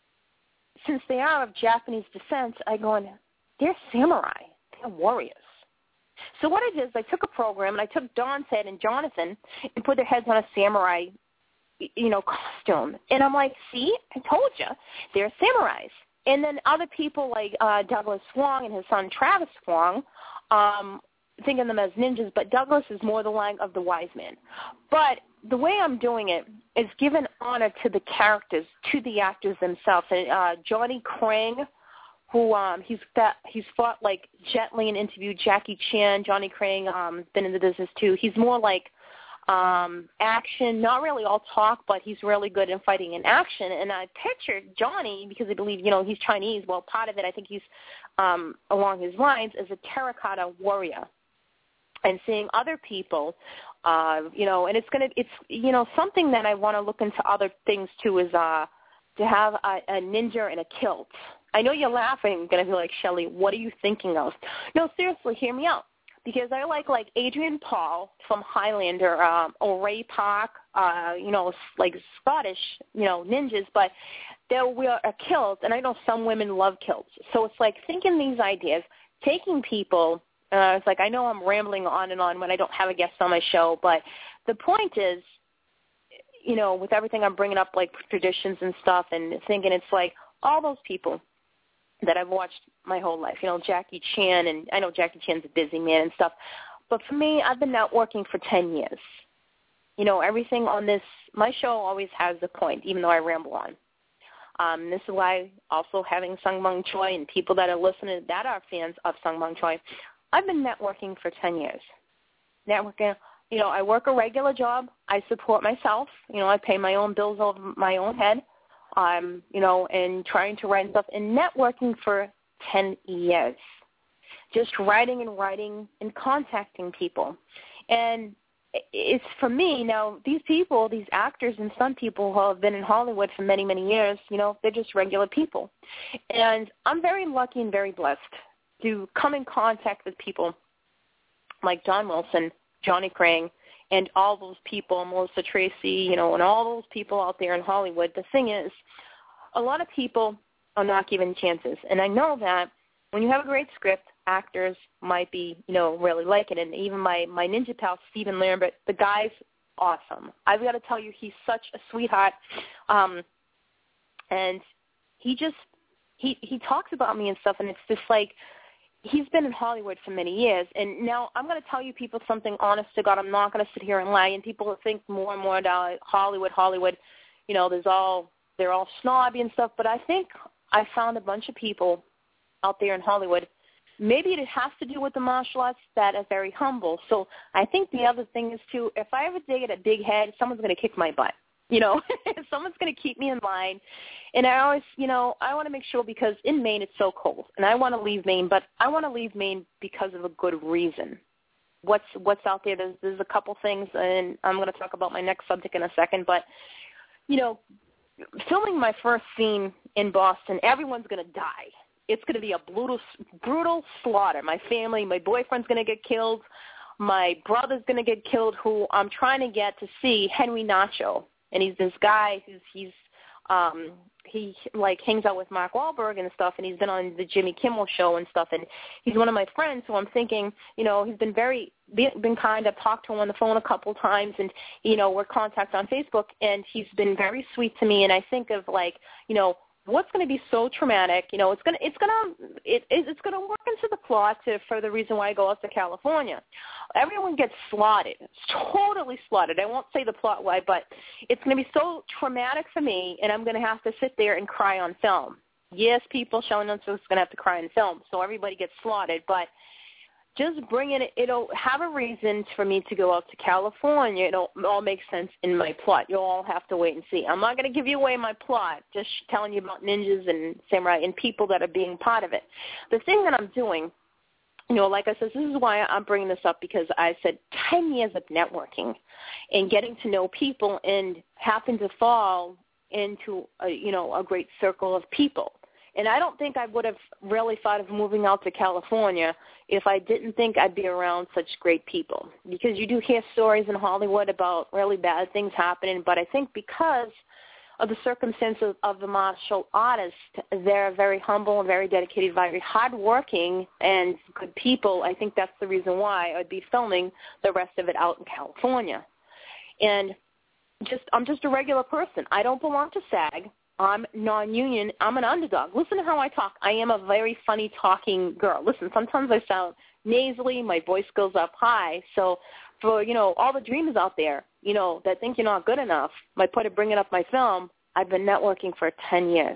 since they are of Japanese descent, I go, they're samurai. They're warriors. So what I did is I took a program, and I took Dawn's head and Jonathan and put their heads on a samurai, you know, costume. And I'm like, see, I told you, they're samurais. And then other people like uh, Douglas Wong and his son Travis Wong, um, think of them as ninjas, but Douglas is more the line of the wise man. But the way I'm doing it is giving honor to the characters, to the actors themselves. And uh, Johnny Krang, who um, he's that he's fought like Jet Li and interviewed Jackie Chan. Johnny Krang, um, been in the business too. He's more like um, action, not really all talk, but he's really good in fighting in action. And I pictured Johnny, because I believe, you know, he's Chinese. Well, part of it, I think he's um, along his lines, as a terracotta warrior. And seeing other people, uh, you know, and it's going to, it's, you know, something that I want to look into other things too is uh, to have a, a ninja in a kilt. I know you're laughing, going to be like, Shelley, what are you thinking of? No, seriously, hear me out. Because I like, like, Adrian Paul from Highlander, um, or Ray Park, uh, you know, like Scottish, you know, ninjas, but they'll wear a kilt, and I know some women love kilts. So it's like thinking these ideas, taking people, uh, it's like I know I'm rambling on and on when I don't have a guest on my show, but the point is, you know, with everything I'm bringing up, like traditions and stuff, and thinking it's like all those people that I've watched my whole life, you know, Jackie Chan, and I know Jackie Chan's a busy man and stuff, but for me, I've been networking for ten years. you know, everything on this, my show always has a point, even though I ramble on. Um, this is why also having Sung Mung Choi and people that are listening that are fans of Sung Mung Choi, I've been networking for ten years. Networking, you know, I work a regular job. I support myself. You know, I pay my own bills over my own head, um, you know, and trying to write stuff and networking for ten years. Just writing and writing and contacting people. And it's for me now, these people, these actors and some people who have been in Hollywood for many, many years, you know, they're just regular people. And I'm very lucky and very blessed to come in contact with people like John Wilson, Johnny Crane, and all those people, Melissa Tracy, you know, and all those people out there in Hollywood. The thing is, a lot of people are not given chances. And I know that when you have a great script, actors might be, you know, really like it. And even my, my ninja pal, Stephen Lambert, the guy's awesome. I've got to tell you, he's such a sweetheart. Um, and he just, he, he talks about me and stuff, and it's just like, he's been in Hollywood for many years. And now I'm going to tell you people something honest to God. I'm not going to sit here and lie. And people think more and more about Hollywood, Hollywood, you know, there's all, they're all snobby and stuff. But I think I found a bunch of people out there in Hollywood. Maybe it has to do with the martial arts that are very humble. So I think the other thing is, too, if I ever dig at a big head, someone's going to kick my butt. You know, someone's going to keep me in line. And I always, you know, I want to make sure, because in Maine it's so cold, and I want to leave Maine, but I want to leave Maine because of a good reason. What's what's out there? There's, there's a couple things, and I'm going to talk about my next subject in a second. But, you know, filming my first scene in Boston, everyone's going to die. It's going to be a brutal, brutal slaughter. My family, my boyfriend's going to get killed. My brother's going to get killed, who I'm trying to get to see, Henry Nacho. And he's this guy who's, he's, um, he, like, hangs out with Mark Wahlberg and stuff, and he's been on the Jimmy Kimmel show and stuff. And he's one of my friends, so I'm thinking, you know, he's been very, been kind. I've talked to him on the phone a couple times, and, you know, we're contact on Facebook, and he's been very sweet to me. And I think of, like, you know, what's going to be so traumatic, you know, it's going to, it's going to, it, it's going to work into the plot to, for the reason why I go out to California. Everyone gets slaughtered. It's totally slaughtered. I won't say the plot why, but it's going to be so traumatic for me, and I'm going to have to sit there and cry on film. Yes, people showing us going to have to cry on film, so everybody gets slaughtered, but just bring it, it'll have a reason for me to go out to California. It'll all make sense in my plot. You'll all have to wait and see. I'm not going to give you away my plot, just telling you about ninjas and samurai and people that are being part of it. The thing that I'm doing, you know, like I said, this is why I'm bringing this up, because I said ten years of networking and getting to know people and happen to fall into, a, you know, a great circle of people. And I don't think I would have really thought of moving out to California if I didn't think I'd be around such great people. Because you do hear stories in Hollywood about really bad things happening, but I think because of the circumstances of the martial artist, they're very humble and very dedicated, very hardworking and good people. I think that's the reason why I'd be filming the rest of it out in California. And just I'm just a regular person. I don't belong to SAG. I'm non-union. I'm an underdog. Listen to how I talk. I am a very funny talking girl. Listen, sometimes I sound nasally. My voice goes up high. So for, you know, all the dreamers out there, you know, that think you're not good enough, my point of bringing up my film, I've been networking for ten years.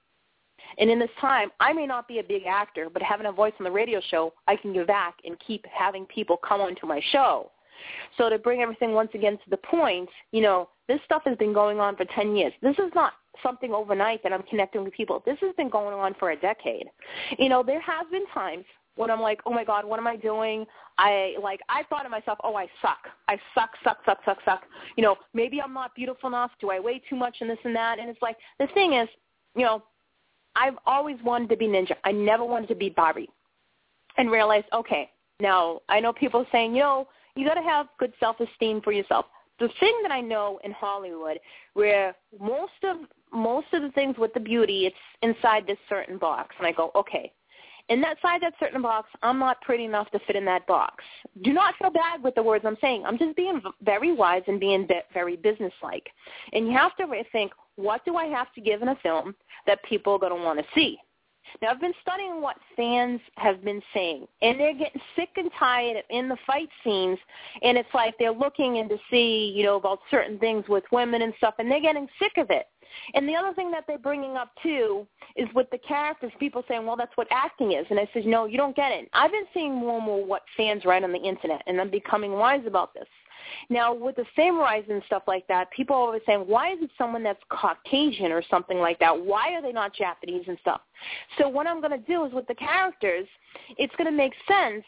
And in this time, I may not be a big actor, but having a voice on the radio show, I can give back and keep having people come onto my show. So to bring everything once again to the point, you know, this stuff has been going on for ten years. This is not something overnight that I'm connecting with people. This has been going on for a decade. You know, there has been times when I'm like, oh, my God, what am I doing? I, like, I thought to myself, oh, I suck. I suck, suck, suck, suck, suck. You know, maybe I'm not beautiful enough. Do I weigh too much and this and that? And it's like, the thing is, you know, I've always wanted to be Ninja. I never wanted to be Barbie. And realized, okay, now I know people saying, you know, you got to have good self-esteem for yourself. The thing that I know in Hollywood, where most of most of the things with the beauty, it's inside this certain box. And I go, okay, inside that certain box, I'm not pretty enough to fit in that box. Do not feel bad with the words I'm saying. I'm just being very wise and being very businesslike. And you have to think, what do I have to give in a film that people are going to want to see? Now, I've been studying what fans have been saying, and they're getting sick and tired in the fight scenes, and it's like they're looking in to see, you know, about certain things with women and stuff, and they're getting sick of it. And the other thing that they're bringing up, too, is with the characters, people saying, well, that's what acting is. And I said, no, you don't get it. I've been seeing more and more what fans write on the Internet, and I'm becoming wise about this. Now, with the samurais and stuff like that, people are always saying, why is it someone that's Caucasian or something like that? Why are they not Japanese and stuff? So what I'm going to do is with the characters, it's going to make sense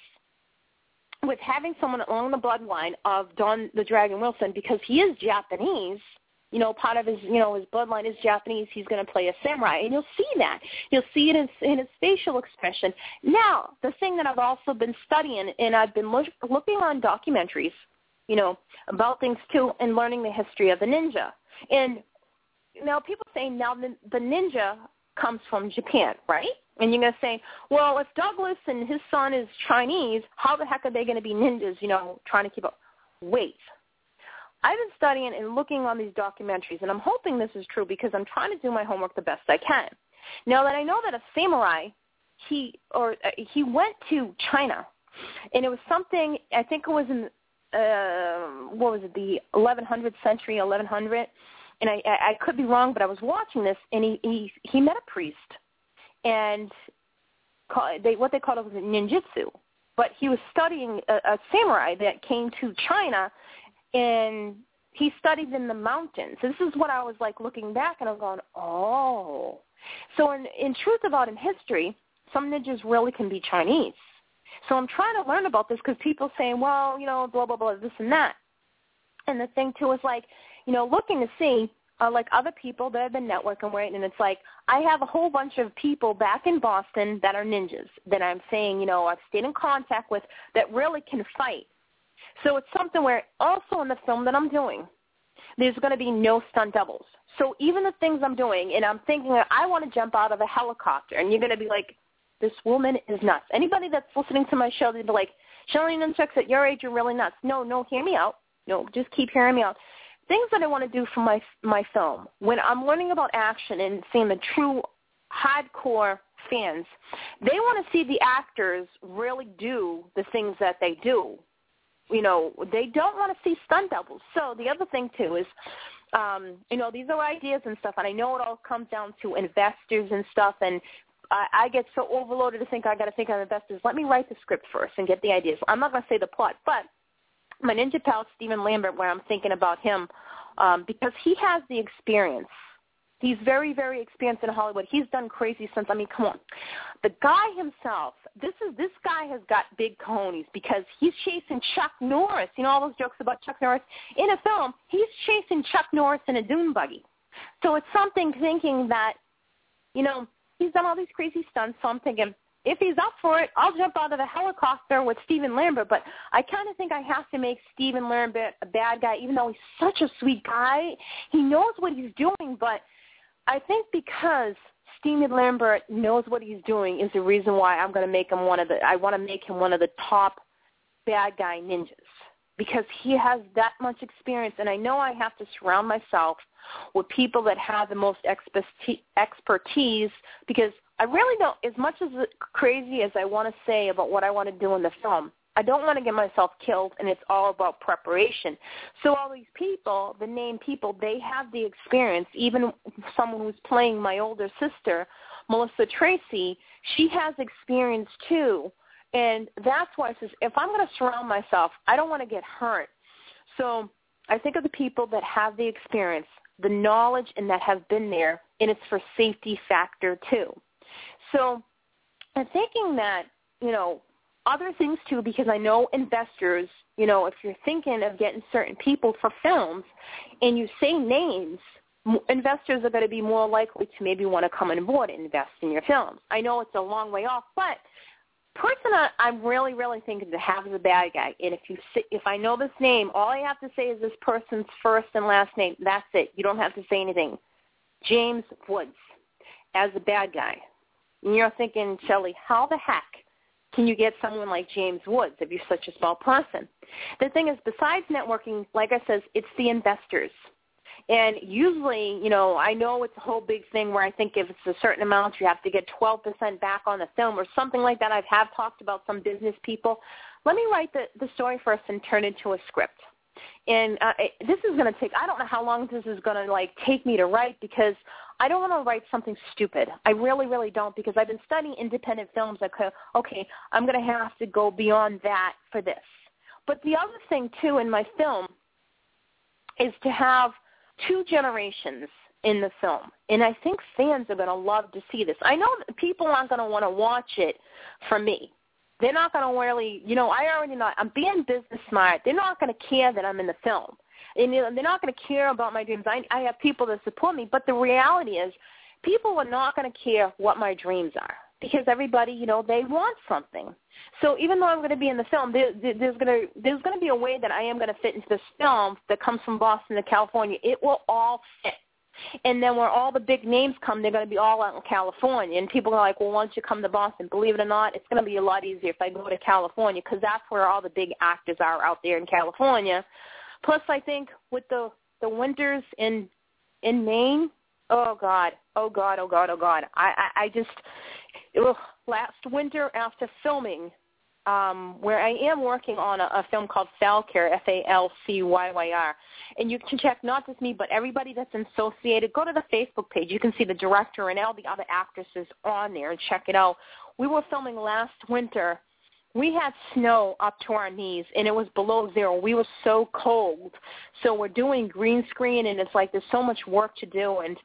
with having someone along the bloodline of Don the Dragon Wilson, because he is Japanese. You know, part of his, you know, his bloodline is Japanese. He's going to play a samurai, and you'll see that. You'll see it in, in his facial expression. Now, the thing that I've also been studying, and I've been look, looking on documentaries, you know, about things, too, and learning the history of the ninja. And now people say now the, the ninja comes from Japan, right? And you're going to say, well, if Douglas and his son is Chinese, how the heck are they going to be ninjas, you know, trying to keep up? Wait. I've been studying and looking on these documentaries, and I'm hoping this is true because I'm trying to do my homework the best I can. Now that I know that a samurai, he or uh, he went to China, and it was something, I think it was in, uh, what was it, the eleven hundredth century, eleven hundred, and I, I could be wrong, but I was watching this, and he, he, he met a priest, and call, they, what they called it was ninjutsu, but he was studying a, a samurai that came to China, and he studied in the mountains. This is what I was like looking back, and I was going, oh. So in, in truth about in history, some ninjas really can be Chinese. So I'm trying to learn about this because people saying, well, you know, blah, blah, blah, this and that. And the thing, too, is like, you know, looking to see, uh, like other people that have been networking with, and it's like I have a whole bunch of people back in Boston that are ninjas that I'm saying, you know, I've stayed in contact with that really can fight. So it's something where also in the film that I'm doing, there's going to be no stunt doubles. So even the things I'm doing, and I'm thinking I want to jump out of a helicopter, and you're going to be like, this woman is nuts. Anybody that's listening to my show, they'd be like, Shelly Nunchucks, at your age, you're really nuts. No, no, hear me out. No, just keep hearing me out. Things that I want to do for my my film, when I'm learning about action and seeing the true hardcore fans, they want to see the actors really do the things that they do. You know, they don't want to see stunt doubles. So the other thing, too, is, um, you know, these are ideas and stuff, and I know it all comes down to investors and stuff, and I, I get so overloaded to think I got to think on investors. Let me write the script first and get the ideas. I'm not going to say the plot, but my ninja pal, Stephen Lambert, where I'm thinking about him, um, because he has the experience. He's very, very experienced in Hollywood. He's done crazy stunts. I mean, come on. The guy himself, this is this guy has got big cojones because he's chasing Chuck Norris. You know all those jokes about Chuck Norris? In a film, he's chasing Chuck Norris in a dune buggy. So it's something thinking that, you know, he's done all these crazy stunts. So I'm thinking, if he's up for it, I'll jump out of the helicopter with Stephen Lambert. But I kind of think I have to make Stephen Lambert a bad guy, even though he's such a sweet guy. He knows what he's doing, but I think because Stephen Lambert knows what he's doing is the reason why I'm going to make him one of the, I want to make him one of the top bad guy ninjas because he has that much experience. And I know I have to surround myself with people that have the most expertise because I really don't, as much as crazy as I want to say about what I want to do in the film, I don't want to get myself killed, and it's all about preparation. So all these people, the named people, they have the experience. Even someone who's playing my older sister, Melissa Tracy, she has experience too. And that's why I says, if I'm going to surround myself, I don't want to get hurt. So I think of the people that have the experience, the knowledge, and that have been there, and it's for safety factor too. So I'm thinking that, you know, other things, too, because I know investors, you know, if you're thinking of getting certain people for films and you say names, investors are going to be more likely to maybe want to come on board and invest in your films. I know it's a long way off, but person I'm really, really thinking to have is a bad guy. And if you if I know this name, all I have to say is this person's first and last name. That's it. You don't have to say anything. James Woods as a bad guy. And you're thinking, Shelley, how the heck can you get someone like James Woods if you're such a small person? The thing is, besides networking, like I says, it's the investors. And usually, you know, I know it's a whole big thing where I think if it's a certain amount, you have to get twelve percent back on the film or something like that. I have talked about some business people. Let me write the, the story first and turn it into a script. And uh, it, this is going to take, I don't know how long this is going to, like, take me to write because I don't want to write something stupid. I really, really don't because I've been studying independent films. Like, okay, I'm going to have to go beyond that for this. But the other thing, too, in my film is to have two generations in the film. And I think fans are going to love to see this. I know that people aren't going to want to watch it for me. They're not going to really, you know, I already know, I'm being business smart. They're not going to care that I'm in the film. And they're not going to care about my dreams. I, I have people that support me. But the reality is people are not going to care what my dreams are because everybody, you know, they want something. So even though I'm going to be in the film, there, there's going to there's going to be a way that I am going to fit into this film that comes from Boston to California. It will all fit. And then where all the big names come, they're going to be all out in California. And people are like, well, why don't you come to Boston? Believe it or not, it's going to be a lot easier if I go to California because that's where all the big actors are out there in California. Plus, I think with the, the winters in in Maine, oh, God, oh, God, oh, God, oh, God. I, I, I just, ugh, last winter after filming, Um, where I am working on a, a film called Falcyr, F A L C Y Y R. And you can check not just me, but everybody that's associated. Go to the Facebook page. You can see the director and all the other actresses on there and check it out. We were filming last winter. We had snow up to our knees, and it was below zero. We were so cold. So we're doing green screen, and it's like there's so much work to do. And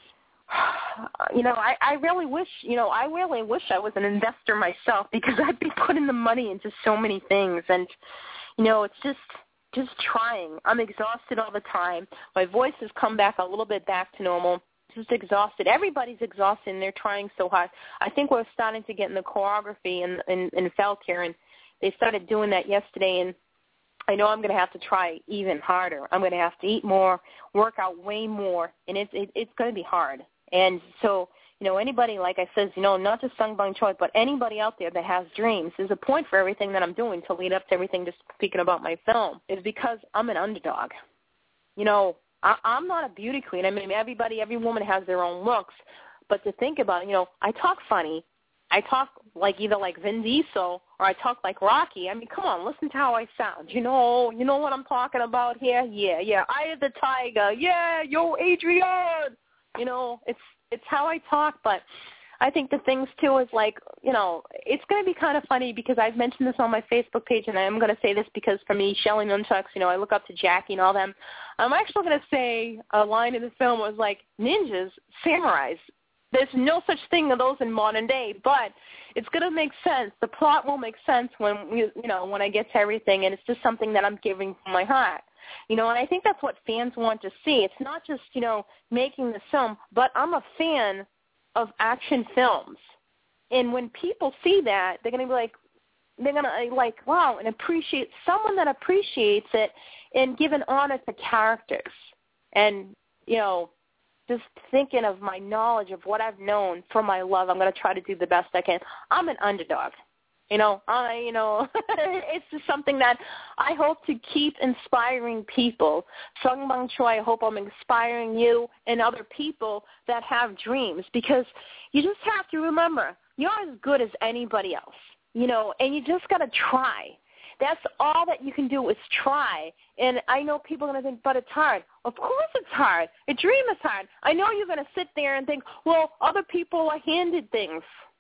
you know, I, I really wish, you know, I really wish I was an investor myself because I'd be putting the money into so many things. And, you know, it's just, just trying. I'm exhausted all the time. My voice has come back a little bit back to normal. Just exhausted. Everybody's exhausted, and they're trying so hard. I think we're starting to get in the choreography in, in, in Falcyr, and they started doing that yesterday, and I know I'm going to have to try even harder. I'm going to have to eat more, work out way more, and it's it, it's going to be hard. And so, you know, anybody, like I said, you know, not just Sung Bang Choi, but anybody out there that has dreams, there's a point for everything that I'm doing to lead up to everything, just speaking about my film, is because I'm an underdog. You know, I, I'm not a beauty queen. I mean, everybody, every woman has their own looks. But to think about it, you know, I talk funny. I talk like either like Vin Diesel or I talk like Rocky. I mean, come on, listen to how I sound. You know, you know what I'm talking about here? Yeah, yeah. I am the tiger. Yeah, yo, Adrian. You know, it's it's how I talk, but I think the things, too, is like, you know, it's going to be kind of funny because I've mentioned this on my Facebook page, and I am going to say this because for me, Shelly Nunchucks, you know, I look up to Jackie and all them. I'm actually going to say a line in the film was like, ninjas, samurais. There's no such thing of those in modern day, but it's going to make sense. The plot will make sense when, we, you know, when I get to everything, and it's just something that I'm giving from my heart. You know, and I think that's what fans want to see. It's not just, you know, making the film, but I'm a fan of action films. And when people see that, they're going to be like, they're going to like, wow, and appreciate someone that appreciates it and give an honor to characters. And, you know, just thinking of my knowledge of what I've known for my love, I'm going to try to do the best I can. I'm an underdog. You know, I, you know, it's just something that I hope to keep inspiring people. Sung Bang Choi, I hope I'm inspiring you and other people that have dreams because you just have to remember, you're as good as anybody else, you know, and you just got to try. That's all that you can do is try. And I know people are going to think, but it's hard. Of course it's hard. A dream is hard. I know you're going to sit there and think, well, other people are handed things.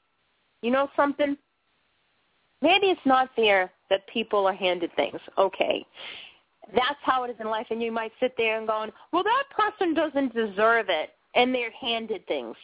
You know something? Maybe it's not fair that people are handed things. Okay. That's how it is in life. And you might sit there and go, well, that person doesn't deserve it, and they're handed things.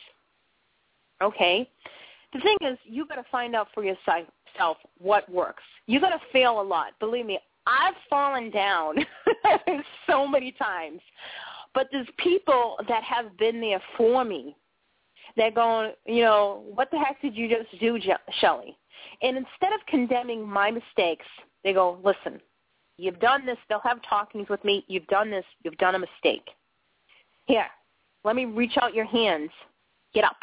Okay. The thing is, you got to find out for yourself what works. You got to fail a lot. Believe me, I've fallen down so many times. But there's people that have been there for me. They're going, you know, what the heck did you just do, Shelly? And instead of condemning my mistakes, they go, listen, you've done this. They'll have talkings with me. You've done this. You've done a mistake. Here, let me reach out your hands. Get up.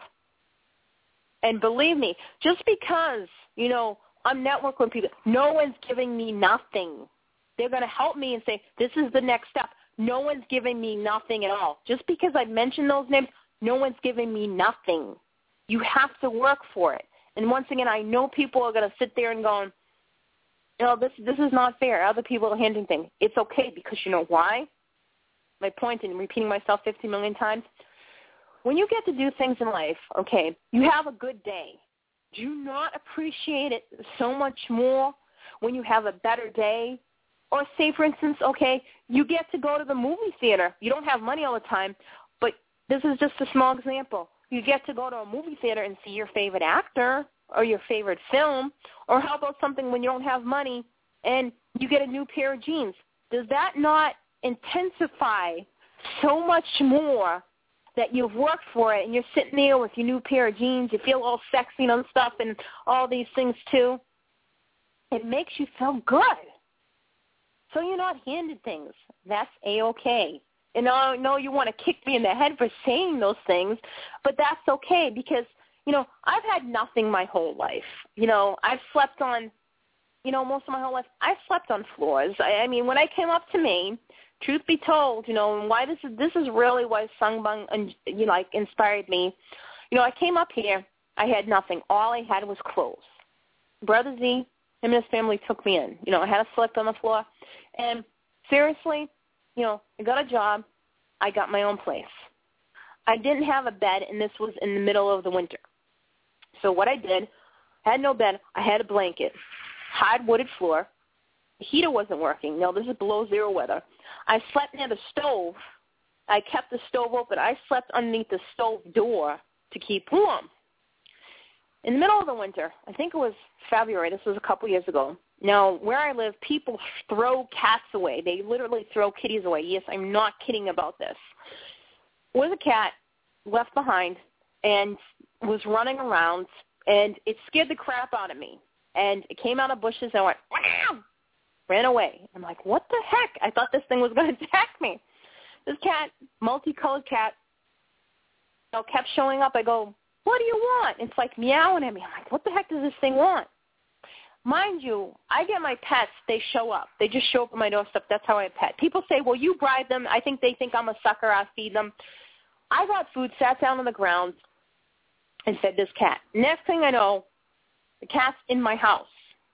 And believe me, just because, you know, I'm networking with people, no one's giving me nothing. They're going to help me and say, this is the next step. no one's giving me nothing at all. Just because I mentioned those names, no one's giving me nothing. You have to work for it. And once again, I know people are going to sit there and going, no, this this is not fair. Other people are handling things. It's okay because you know why? My point in repeating myself fifty million times, when you get to do things in life, okay, you have a good day. Do you not appreciate it so much more when you have a better day? Or say, for instance, okay, you get to go to the movie theater. You don't have money all the time, but this is just a small example. You get to go to a movie theater and see your favorite actor or your favorite film, or how about something when you don't have money and you get a new pair of jeans? Does that not intensify so much more that you've worked for it and you're sitting there with your new pair of jeans, you feel all sexy and stuff and all these things too? It makes you feel good. So you're not handed things. That's A-okay. And I know you want to kick me in the head for saying those things, but that's okay because, you know, I've had nothing my whole life. You know, I've slept on, you know, most of my whole life, I've slept on floors. I, I mean, when I came up to Maine, truth be told, you know, and why this is, this is really why Sungbung, you know, like, inspired me. You know, I came up here, I had nothing. All I had was clothes. Brother Z, him and his family took me in. You know, I had to sleep on the floor. And seriously, you know, I got a job. I got my own place. I didn't have a bed, and this was in the middle of the winter. So what I did, I had no bed. I had a blanket, hardwooded floor. The heater wasn't working. No, this is below zero weather. I slept near the stove. I kept the stove open. I slept underneath the stove door to keep warm. In the middle of the winter, I think it was February, this was a couple years ago. Now, where I live, people throw cats away. They literally throw kitties away. Yes, I'm not kidding about this. There was a cat left behind and was running around, and it scared the crap out of me. And it came out of bushes and went, wow, ran away. I'm like, what the heck? I thought this thing was going to attack me. This cat, multicolored cat, you know, kept showing up. I go, what do you want? It's like meowing at me. I'm like, what the heck does this thing want? Mind you, I get my pets, they show up. They just show up at my doorstep. That's how I pet. People say, well, you bribe them. I think they think I'm a sucker. I feed them. I got food, sat down on the ground, and fed this cat. Next thing I know, the cat's in my house.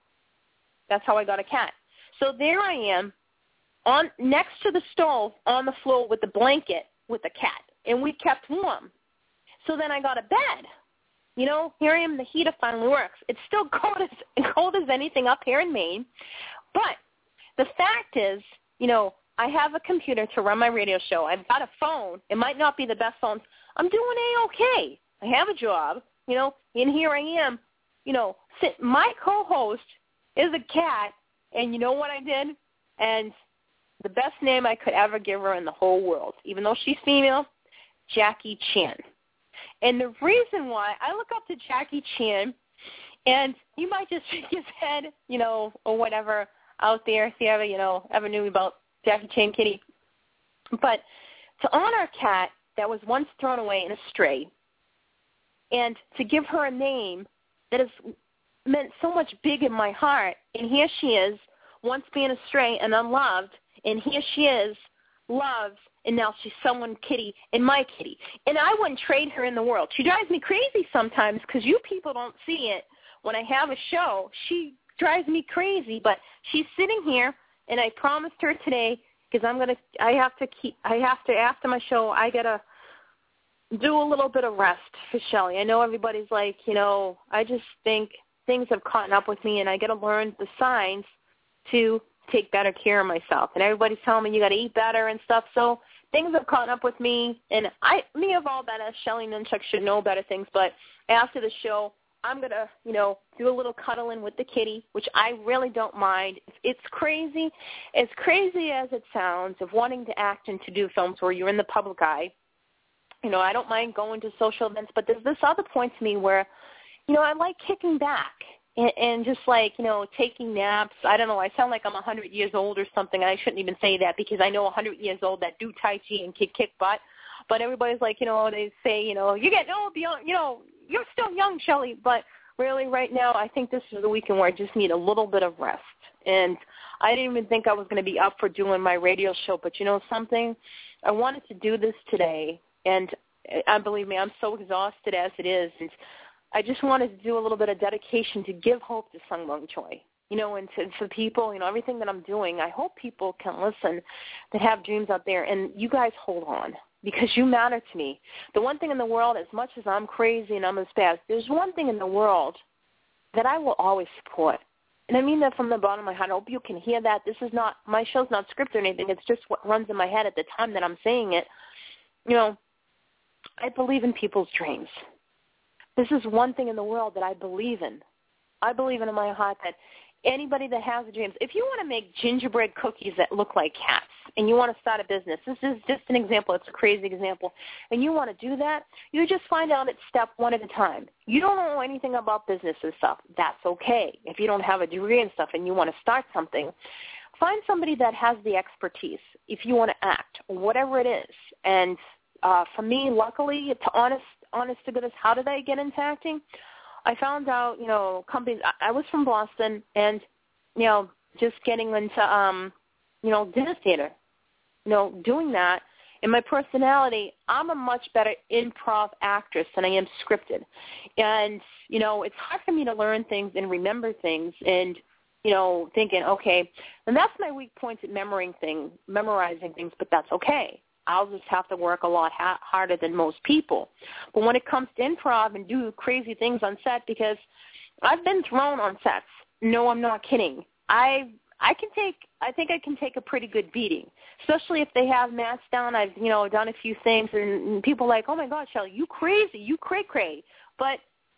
That's how I got a cat. So there I am, on next to the stove, on the floor with the blanket with the cat, and we kept warm. So then I got a bed. You know, here I am, the heater finally works. It's still cold as, cold as anything up here in Maine. But the fact is, you know, I have a computer to run my radio show. I've got a phone. It might not be the best phone. I'm doing A-okay. I have a job, you know, and here I am, you know, sit, my co-host is a cat, and you know what I did? And the best name I could ever give her in the whole world, even though she's female, Jackie Chan. And the reason why, I look up to Jackie Chan, and you might just shake his head, you know, or whatever out there, if you ever, you know, ever knew about Jackie Chan Kitty. But to honor a cat that was once thrown away in a stray, and to give her a name that has meant so much big in my heart, and here she is, once being a stray and unloved, and here she is, loved, and now she's someone kitty and my kitty. And I wouldn't trade her in the world. She drives me crazy sometimes because you people don't see it. When I have a show, she drives me crazy. But she's sitting here, and I promised her today because I'm gonna. I have to keep. I have to after my show. I gotta do a little bit of rest for Shelly. I know everybody's like, you know, I just think things have caught up with me, and I got to learn the signs to take better care of myself. And everybody's telling me you got to eat better and stuff. So things have caught up with me, and I, me of all better, Shelly Nunchuck should know better things. But after the show, I'm going to, you know, do a little cuddling with the kitty, which I really don't mind. It's crazy. As crazy as it sounds of wanting to act and to do films where you're in the public eye, you know, I don't mind going to social events, but there's this other point to me where, you know, I like kicking back. And, and just like, you know, taking naps. I don't know. I sound like I'm one hundred years old or something. And I shouldn't even say that because I know one hundred years old that do Tai Chi and kick, kick butt. But everybody's like, you know, they say, you know, you get old, you know, you're still young, Shelly. But really right now I think this is the weekend where I just need a little bit of rest. And I didn't even think I was going to be up for doing my radio show. But you know something? I wanted to do this today, and I believe me, I'm so exhausted as it is. And I just wanted to do a little bit of dedication to give hope to Sungbung Choi. You know, and to, to people, you know, everything that I'm doing, I hope people can listen that have dreams out there. And you guys hold on, because you matter to me. The one thing in the world, as much as I'm crazy and I'm a spaz, there's one thing in the world that I will always support. And I mean that from the bottom of my heart. I hope you can hear that. This is not, my show's not scripted or anything. It's just what runs in my head at the time that I'm saying it. You know, I believe in people's dreams. This is one thing in the world that I believe in. I believe in my heart that anybody that has dreams, if you want to make gingerbread cookies that look like cats and you want to start a business, this is just an example. It's a crazy example. And you want to do that, you just find out it's step one at a time. You don't know anything about business and stuff. That's okay. If you don't have a degree and stuff and you want to start something, find somebody that has the expertise if you want to act, whatever it is. And uh, for me, luckily, to honest, honest to goodness, how did I get into acting? I found out, you know, companies, I, I was from Boston, and, you know, just getting into, um, you know, dinner theater, you know, doing that. And my personality, I'm a much better improv actress than I am scripted. And, you know, it's hard for me to learn things and remember things and, you know, thinking, okay, and that's my weak points at memorizing things, memorizing things, but that's okay. I'll just have to work a lot ha- harder than most people. But when it comes to improv and do crazy things on set, because I've been thrown on sets. No, I'm not kidding. I I can take, I think I can take a pretty good beating, especially if they have masks down. I've, you know, done a few things, and, and people are like, oh, my God, Shelly, you crazy, you cray-cray. But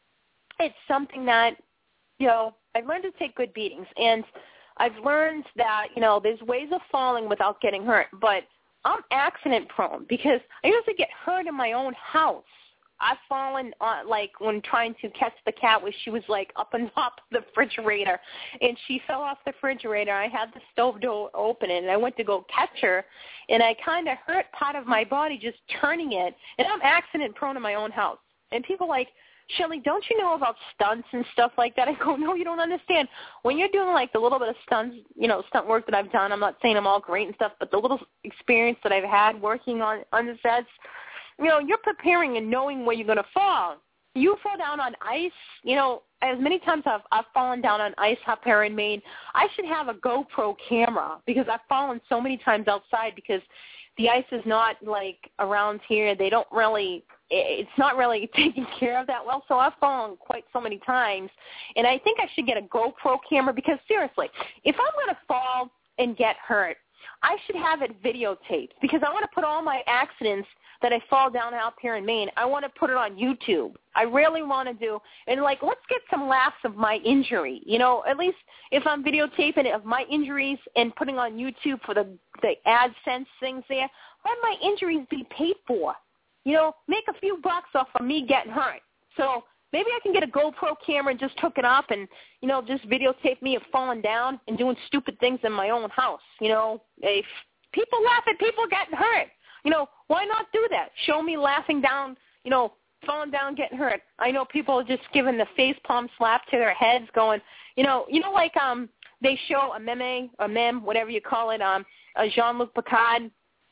it's something that, you know, I've learned to take good beatings. And I've learned that, you know, there's ways of falling without getting hurt. But I'm accident prone because I usually get hurt in my own house. I've fallen on, like, when trying to catch the cat where she was, like, up on top of the refrigerator, and she fell off the refrigerator. I had the stove door open, and I went to go catch her, and I kind of hurt part of my body just turning it, and I'm accident prone in my own house. And people are like, Shelly, don't you know about stunts and stuff like that? I go, no, you don't understand. When you're doing, like, the little bit of stunts, you know, stunt work that I've done, I'm not saying I'm all great and stuff, but the little experience that I've had working on, on the sets, you know, you're preparing and knowing where you're going to fall. You fall down on ice, you know, as many times I've, I've fallen down on ice up here in Maine, I should have a GoPro camera because I've fallen so many times outside because the ice is not, like, around here. They don't really, it's not really taken care of that well. So I've fallen quite so many times. And I think I should get a GoPro camera because, seriously, if I'm going to fall and get hurt, I should have it videotaped because I want to put all my accidents that I fall down out here in Maine, I want to put it on YouTube. I really want to do, and like, let's get some laughs of my injury. You know, at least if I'm videotaping it of my injuries and putting on YouTube for the, the AdSense things there, let my injuries be paid for. You know, make a few bucks off of me getting hurt. So maybe I can get a GoPro camera and just hook it up and, you know, just videotape me of falling down and doing stupid things in my own house. You know, if people laugh at people getting hurt. You know, why not do that? Show me laughing down, you know, falling down, getting hurt. I know people are just giving the face palm slap to their heads going, you know, you know, like um, they show a meme, a meme, whatever you call it, um, a Jean-Luc Picard,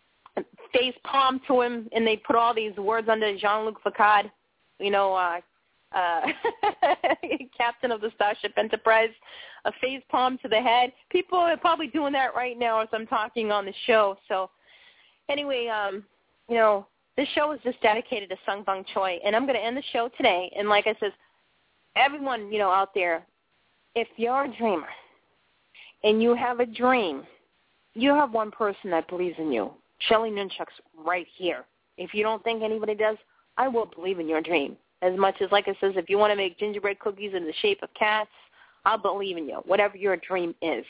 face palm to him, and they put all these words under Jean-Luc Picard, you know, uh, uh, captain of the Starship Enterprise, a face palm to the head. People are probably doing that right now as I'm talking on the show, so. Anyway, um, you know, this show is just dedicated to Sungbung Choi, and I'm going to end the show today. And like I said, everyone, you know, out there, if you're a dreamer and you have a dream, you have one person that believes in you. Shelly Nunchuk's right here. If you don't think anybody does, I will believe in your dream. As much as, like I says, if you want to make gingerbread cookies in the shape of cats, I'll believe in you, whatever your dream is.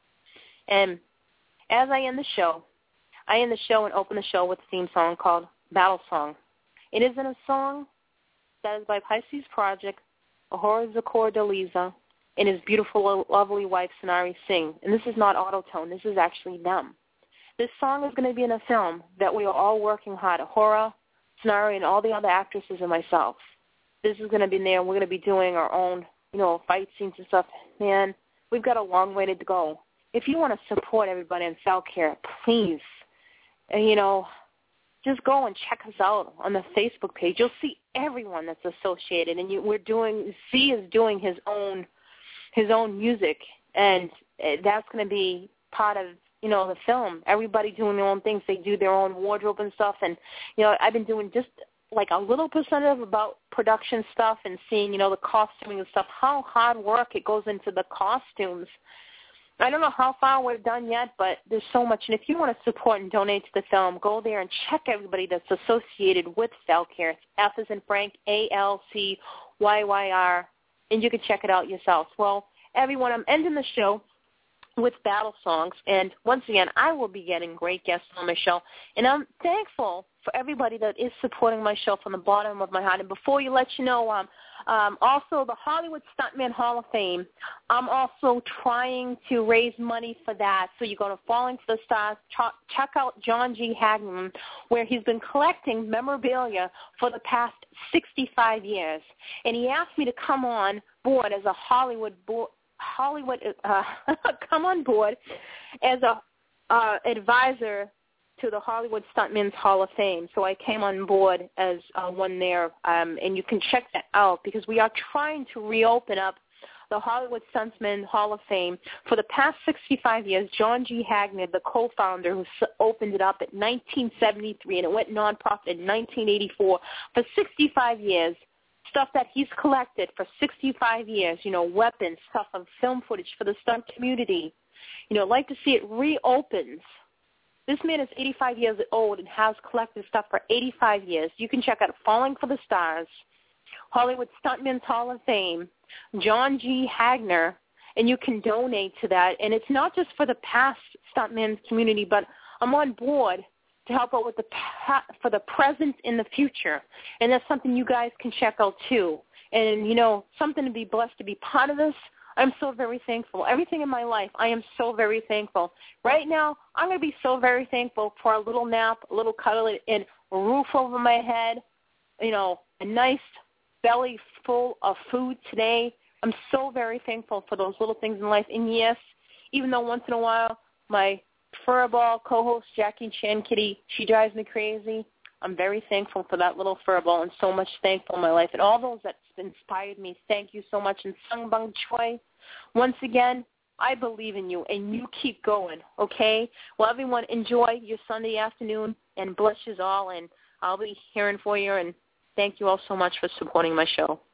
And as I end the show, I end the show and open the show with a theme song called Battle Song. It isn't a song that is by Pisces Project, Ahura Zakor Deliza, and his beautiful, lovely wife, Sonari Singh. And this is not auto-tone. This is actually them. This song is going to be in a film that we are all working hard, Ahura, Sonari, and all the other actresses and myself. This is going to be there. We're going to be doing our own, you know, fight scenes and stuff. Man, we've got a long way to go. If you want to support everybody in Falcare, please, uh, you know, just go and check us out on the Facebook page. You'll see everyone that's associated, and you, we're doing. Z is doing his own his own music, and that's going to be part of, you know, the film. Everybody doing their own things. They do their own wardrobe and stuff, and you know, I've been doing just like a little percentage about production stuff and seeing, you know, the costuming and stuff. How hard work it goes into the costumes. I don't know how far we're done yet, but there's so much. And if you want to support and donate to the film, go there and check everybody that's associated with Falcare. F as in Frank, A L C Y Y R, and you can check it out yourself. Well, everyone, I'm ending the show with battle songs. And once again, I will be getting great guests on my show. And I'm thankful for everybody that is supporting my show from the bottom of my heart. And before you let you know, um, um, also the Hollywood Stuntman Hall of Fame, I'm also trying to raise money for that. So you go to Falling for the Stars, ch- check out John G. Hagman, where he's been collecting memorabilia for the past sixty-five years. And he asked me to come on board as a Hollywood board. Hollywood, uh, come on board as a uh, advisor to the Hollywood Stuntmen's Hall of Fame. So I came on board as uh, one there, um, and you can check that out because we are trying to reopen up the Hollywood Stuntmen Hall of Fame. For the past sixty-five years, John G. Hagner, the co-founder who opened it up in nineteen seventy-three, and it went nonprofit in nineteen eighty-four, for sixty-five years, stuff that he's collected for sixty-five years, you know, weapons, stuff on film footage for the stunt community. You know, like to see it reopens. This man is eighty-five years old and has collected stuff for eighty-five years. You can check out Falling for the Stars, Hollywood Stuntmen's Hall of Fame, John G. Hagner, and you can donate to that. And it's not just for the past stuntmen's community, but I'm on board to help out with the for the present and the future. And that's something you guys can check out too. And, you know, something to be blessed to be part of this. I'm so very thankful. Everything in my life, I am so very thankful. Right now, I'm going to be so very thankful for a little nap, a little cuddle, and a roof over my head, you know, a nice belly full of food today. I'm so very thankful for those little things in life. And, yes, even though once in a while my furball co-host Jackie Chan Kitty, she drives me crazy, I'm very thankful for that little furball and so much thankful in my life. And all those that inspired me, thank you so much. And Sung Bung Choi, once again, I believe in you, and you keep going, okay? Well, everyone, enjoy your Sunday afternoon, and bless you all, and I'll be hearing for you, and thank you all so much for supporting my show.